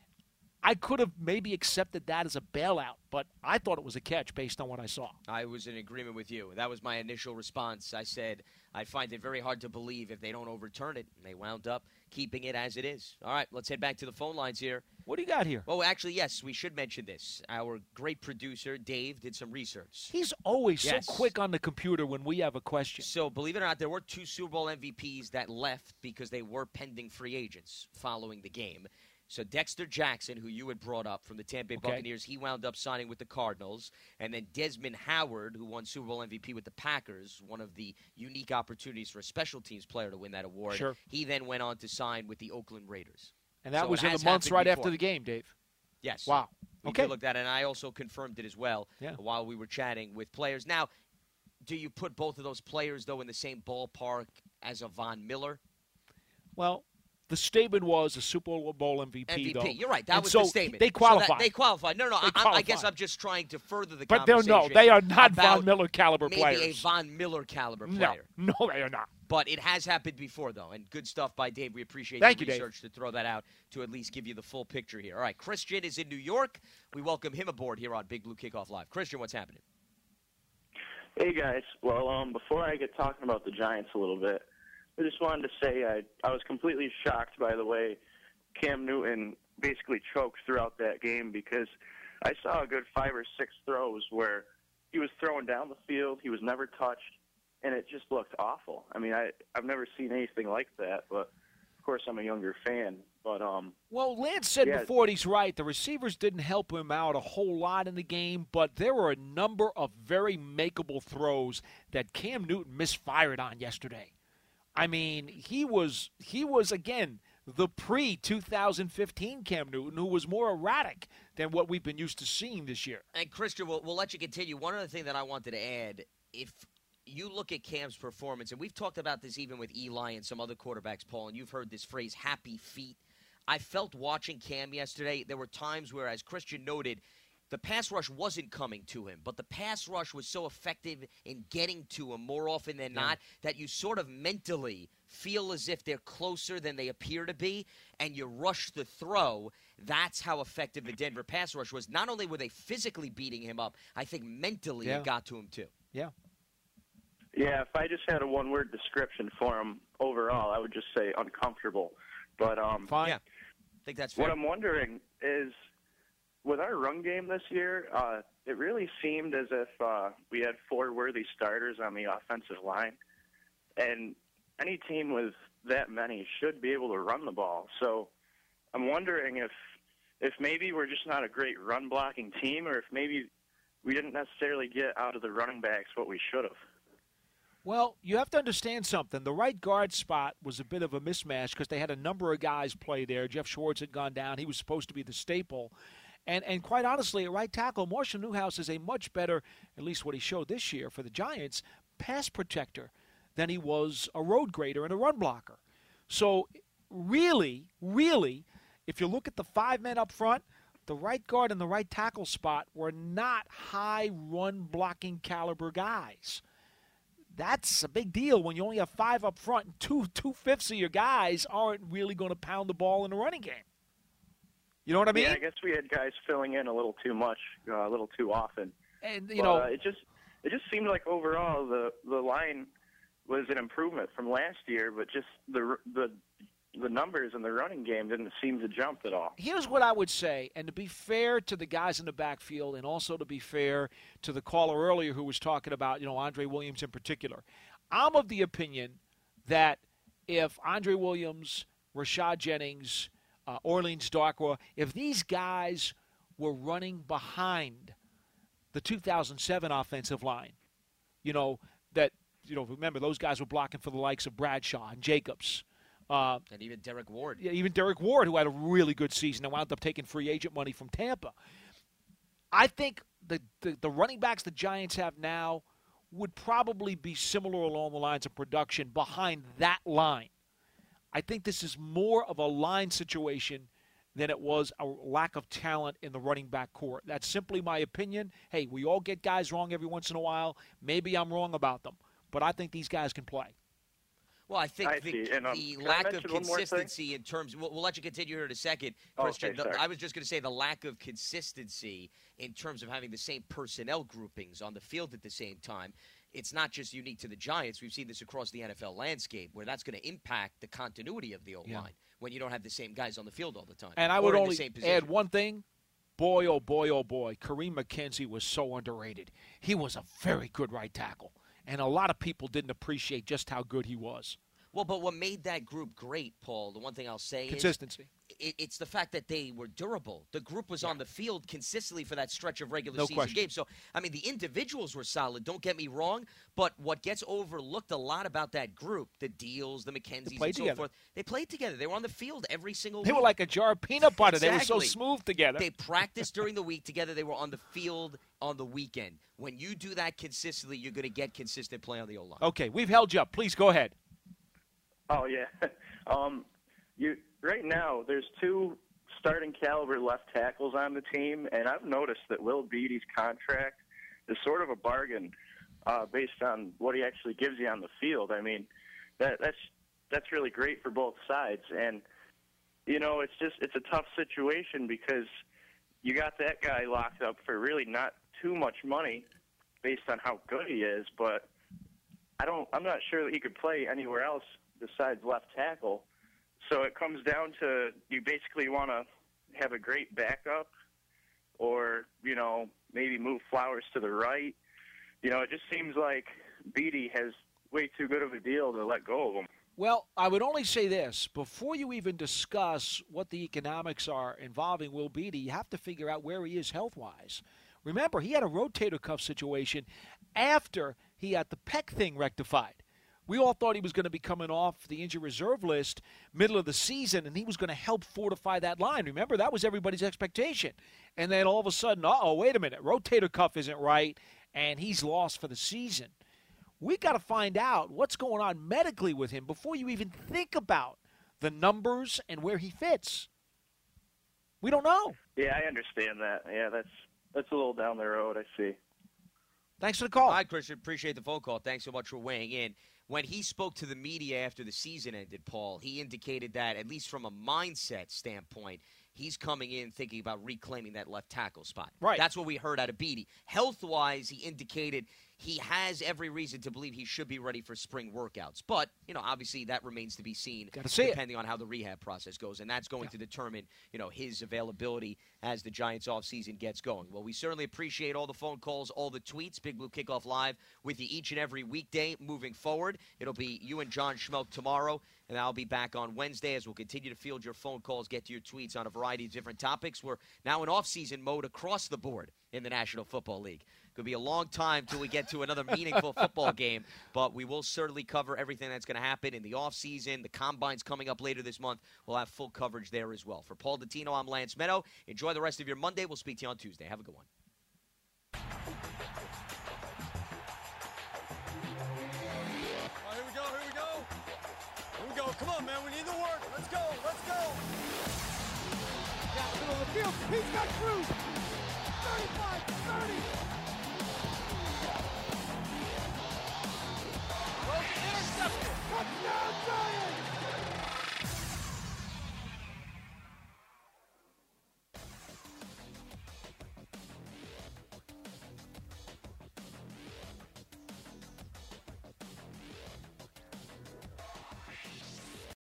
D: I could have maybe accepted that as a bailout, but I thought it was a catch based on what I saw.
C: I was in agreement with you. That was my initial response. I said I find it very hard to believe if they don't overturn it, and they wound up keeping it as it is. All right, let's head back to the phone lines here.
D: What do you got here?
C: Well, actually, yes, we should mention this. Our great producer, Dave, did some research.
D: He's always
C: Yes.
D: so quick on the computer when we have a question.
C: So, believe it or not, there were two Super Bowl M V Ps that left because they were pending free agents following the game. So Dexter Jackson, who you had brought up from the Tampa Bay
D: Okay.
C: Buccaneers, he wound up signing with the Cardinals. And then Desmond Howard, who won Super Bowl M V P with the Packers, one of the unique opportunities for a special teams player to win that award.
D: Sure.
C: He then went on to sign with the Oakland Raiders.
D: And that
C: So
D: was
C: it
D: in the
C: has
D: months
C: happened
D: right
C: before.
D: after the game, Dave.
C: Yes.
D: Wow.
C: We
D: Okay.
C: did look at it, and I also confirmed it as well
D: Yeah.
C: while we were chatting with players. Now, do you put both of those players, though, in the same ballpark as a Von Miller?
D: Well, the statement was a Super Bowl M V P,
C: M V P.
D: though.
C: You're right. That
D: And
C: was
D: so
C: the statement.
D: They
C: So that-
D: qualified.
C: they qualified. No, no, no.
D: They
C: I, I guess
D: qualified.
C: I'm just trying to further the
D: but they're
C: conversation.
D: no, they are not
C: about
D: Von Miller caliber
C: maybe
D: players.
C: a Von Miller caliber
D: no,
C: player.
D: no, they are not.
C: But it has happened before, though, and good stuff by Dave. We appreciate
D: Thank
C: the
D: you, Dave.
C: research to throw that out to at least give you the full picture here. All right, Christian is in New York. We welcome him aboard here on Big Blue Kickoff Live. Christian, what's happening?
I: Hey guys, well, um, before I get talking about the Giants a little bit, I just wanted to say I I was completely shocked by the way Cam Newton basically choked throughout that game because I saw a good five or six throws where he was throwing down the field, he was never touched, and it just looked awful. I mean, I I've never seen anything like that, but of course I'm a younger fan. But um,
D: Well, Lance said
I: Yeah.
D: before, and he's right. The receivers didn't help him out a whole lot in the game, but there were a number of very makeable throws that Cam Newton misfired on yesterday. I mean, he was he was again the pre twenty fifteen Cam Newton, who was more erratic than what we've been used to seeing this year.
C: And Christian, we'll, we'll let you continue. One other thing that I wanted to add, if you look at Cam's performance, and we've talked about this even with Eli and some other quarterbacks, Paul, and you've heard this phrase, happy feet. I felt watching Cam yesterday, there were times where, as Christian noted, the pass rush wasn't coming to him, but the pass rush was so effective in getting to him more often than not that you sort of mentally feel as if they're closer than they appear to be, and you rush the throw. That's how effective the Denver pass rush was. Not only were they physically beating him up, I think mentally
D: Yeah.
C: it got to him too.
D: Yeah.
I: yeah, if I just had a one-word description for him overall, I would just say uncomfortable. But um,
D: Fine.
C: Yeah. I think that's fair.
I: what I'm wondering is, with our run game this year, uh, it really seemed as if uh, we had four worthy starters on the offensive line. And any team with that many should be able to run the ball. So I'm wondering if if maybe we're just not a great run-blocking team, or if maybe we didn't necessarily get out of the running backs what we should have.
D: Well, you have to understand something. The right guard spot was a bit of a mismatch because they had a number of guys play there. Jeff Schwartz had gone down. He was supposed to be the staple. And and quite honestly, at right tackle, Marshall Newhouse is a much better, at least what he showed this year for the Giants, pass protector than he was a road grader and a run blocker. So really, really, if you look at the five men up front, the right guard and the right tackle spot were not high run blocking caliber guys. That's a big deal when you only have five up front and two two-fifths of your guys aren't really going to pound the ball in the running game. You know what I mean?
I: Yeah, I guess we had guys filling in a little too much, uh, a little too often.
D: And, you
I: but,
D: know.
I: Uh, it just it just seemed like overall the, the line was an improvement from last year, but just the the the numbers in the running game didn't seem to jump at all.
D: Here's what I would say, and to be fair to the guys in the backfield and also to be fair to the caller earlier who was talking about, you know, Andre Williams in particular, I'm of the opinion that if Andre Williams, Rashad Jennings, uh, Orleans Darkwa, if these guys were running behind the two thousand seven offensive line, you know, that, you know, remember those guys were blocking for the likes of Bradshaw and Jacobs. Uh,
C: and even Derek Ward.
D: Yeah, even Derek Ward, who had a really good season and wound up taking free agent money from Tampa. I think the, the, the running backs the Giants have now would probably be similar along the lines of production behind that line. I think this is more of a line situation than it was a lack of talent in the running back core. That's simply my opinion. Hey, we all get guys wrong every once in a while. Maybe I'm wrong about them, but I think these guys can play.
C: Well, I think
I: I
C: the,
I: and, um,
C: the
I: can I
C: lack of
I: mention one more thing?
C: consistency in terms we'll, we'll let you continue here in a second,
I: Oh,
C: Christian.
I: okay,
C: The-
I: sorry.
C: I was just going to say the lack of consistency in terms of having the same personnel groupings on the field at the same time. It's not just unique to the Giants. We've seen this across the N F L landscape where that's going to impact the continuity of the O-line
D: Yeah.
C: when you don't have the same guys on the field all the time.
D: And I
C: or
D: would
C: in
D: only
C: the same position.
D: add one thing. Boy, oh boy, oh boy, Kareem McKenzie was so underrated. He was a very good right tackle, and a lot of people didn't appreciate just how good he was.
C: Well, but what made that group great, Paul, the one thing I'll say
D: Consistency.
C: is it, it's the fact that they were durable. The group was on the field consistently for that stretch of regular
D: No
C: season
D: question.
C: games. So, I mean, the individuals were solid, don't get me wrong, but what gets overlooked a lot about that group, the Deals, the McKenzies,
D: played
C: and so
D: together.
C: forth, they played together. They were on the field every single
D: They
C: week.
D: were like a jar of peanut butter. They were so
C: Exactly.
D: smooth together.
C: They practiced during the week together. They were on the field on the weekend. When you do that consistently, you're going to get consistent play on the O-line.
D: Okay, we've held you up. Please go ahead.
I: Oh yeah, um, you right now there's two starting caliber left tackles on the team, and I've noticed that Will Beattie's contract is sort of a bargain uh, based on what he actually gives you on the field. I mean, that that's that's really great for both sides, and you know it's just it's a tough situation because you got that guy locked up for really not too much money based on how good he is, but I don't I'm not sure that he could play anywhere else besides left tackle. So it comes down to you basically want to have a great backup or, you know, maybe move Flowers to the right. You know, it just seems like Beattie has way too good of a deal to let go of him.
D: Well, I would only say this. Before you even discuss what the economics are involving Will Beattie, you have to figure out where he is health-wise. Remember, he had a rotator cuff situation after he had the pec thing rectified. We all thought he was going to be coming off the injured reserve list middle of the season, and he was going to help fortify that line. Remember, that was everybody's expectation. And then all of a sudden, uh-oh, wait a minute, rotator cuff isn't right, and he's lost for the season. We got to find out what's going on medically with him before you even think about the numbers and where he fits. We don't know.
I: Yeah, I understand that. Yeah, that's that's a little down the road, I see.
D: Thanks for the call.
C: Hi, Christian. Appreciate the phone call. Thanks so much for weighing in. When he spoke to the media after the season ended, Paul, he indicated that, at least from a mindset standpoint, he's coming in thinking about reclaiming that left tackle spot.
D: Right.
C: That's what we heard out of Beattie. Health-wise, he indicated he has every reason to believe he should be ready for spring workouts. But, you know, obviously that remains to be seen
D: Gotta see it.
C: depending on how the rehab process goes. And that's going
D: Yeah.
C: to determine, you know, his availability as the Giants offseason gets going. Well, we certainly appreciate all the phone calls, all the tweets. Big Blue Kickoff Live with you each and every weekday moving forward. It'll be you and John Schmelk tomorrow, and I'll be back on Wednesday as we'll continue to field your phone calls, get to your tweets on a variety of different topics. We're now in off-season mode across the board in the National Football League. Could be a long time till we get to another meaningful football game, but we will certainly cover everything that's going to happen in the offseason. The Combine's coming up later this month. We'll have full coverage there as well. For Paul Dottino, I'm Lance Meadow. Enjoy the rest of your Monday. We'll speak to you on Tuesday. Have a good one.
A: All right, here we go, here we go. Here we go. Come on, man. We need the work. Let's go, let's go.
B: Down the middle of the field. He's got Cruz. thirty-five, thirty.
A: Well, intercepted.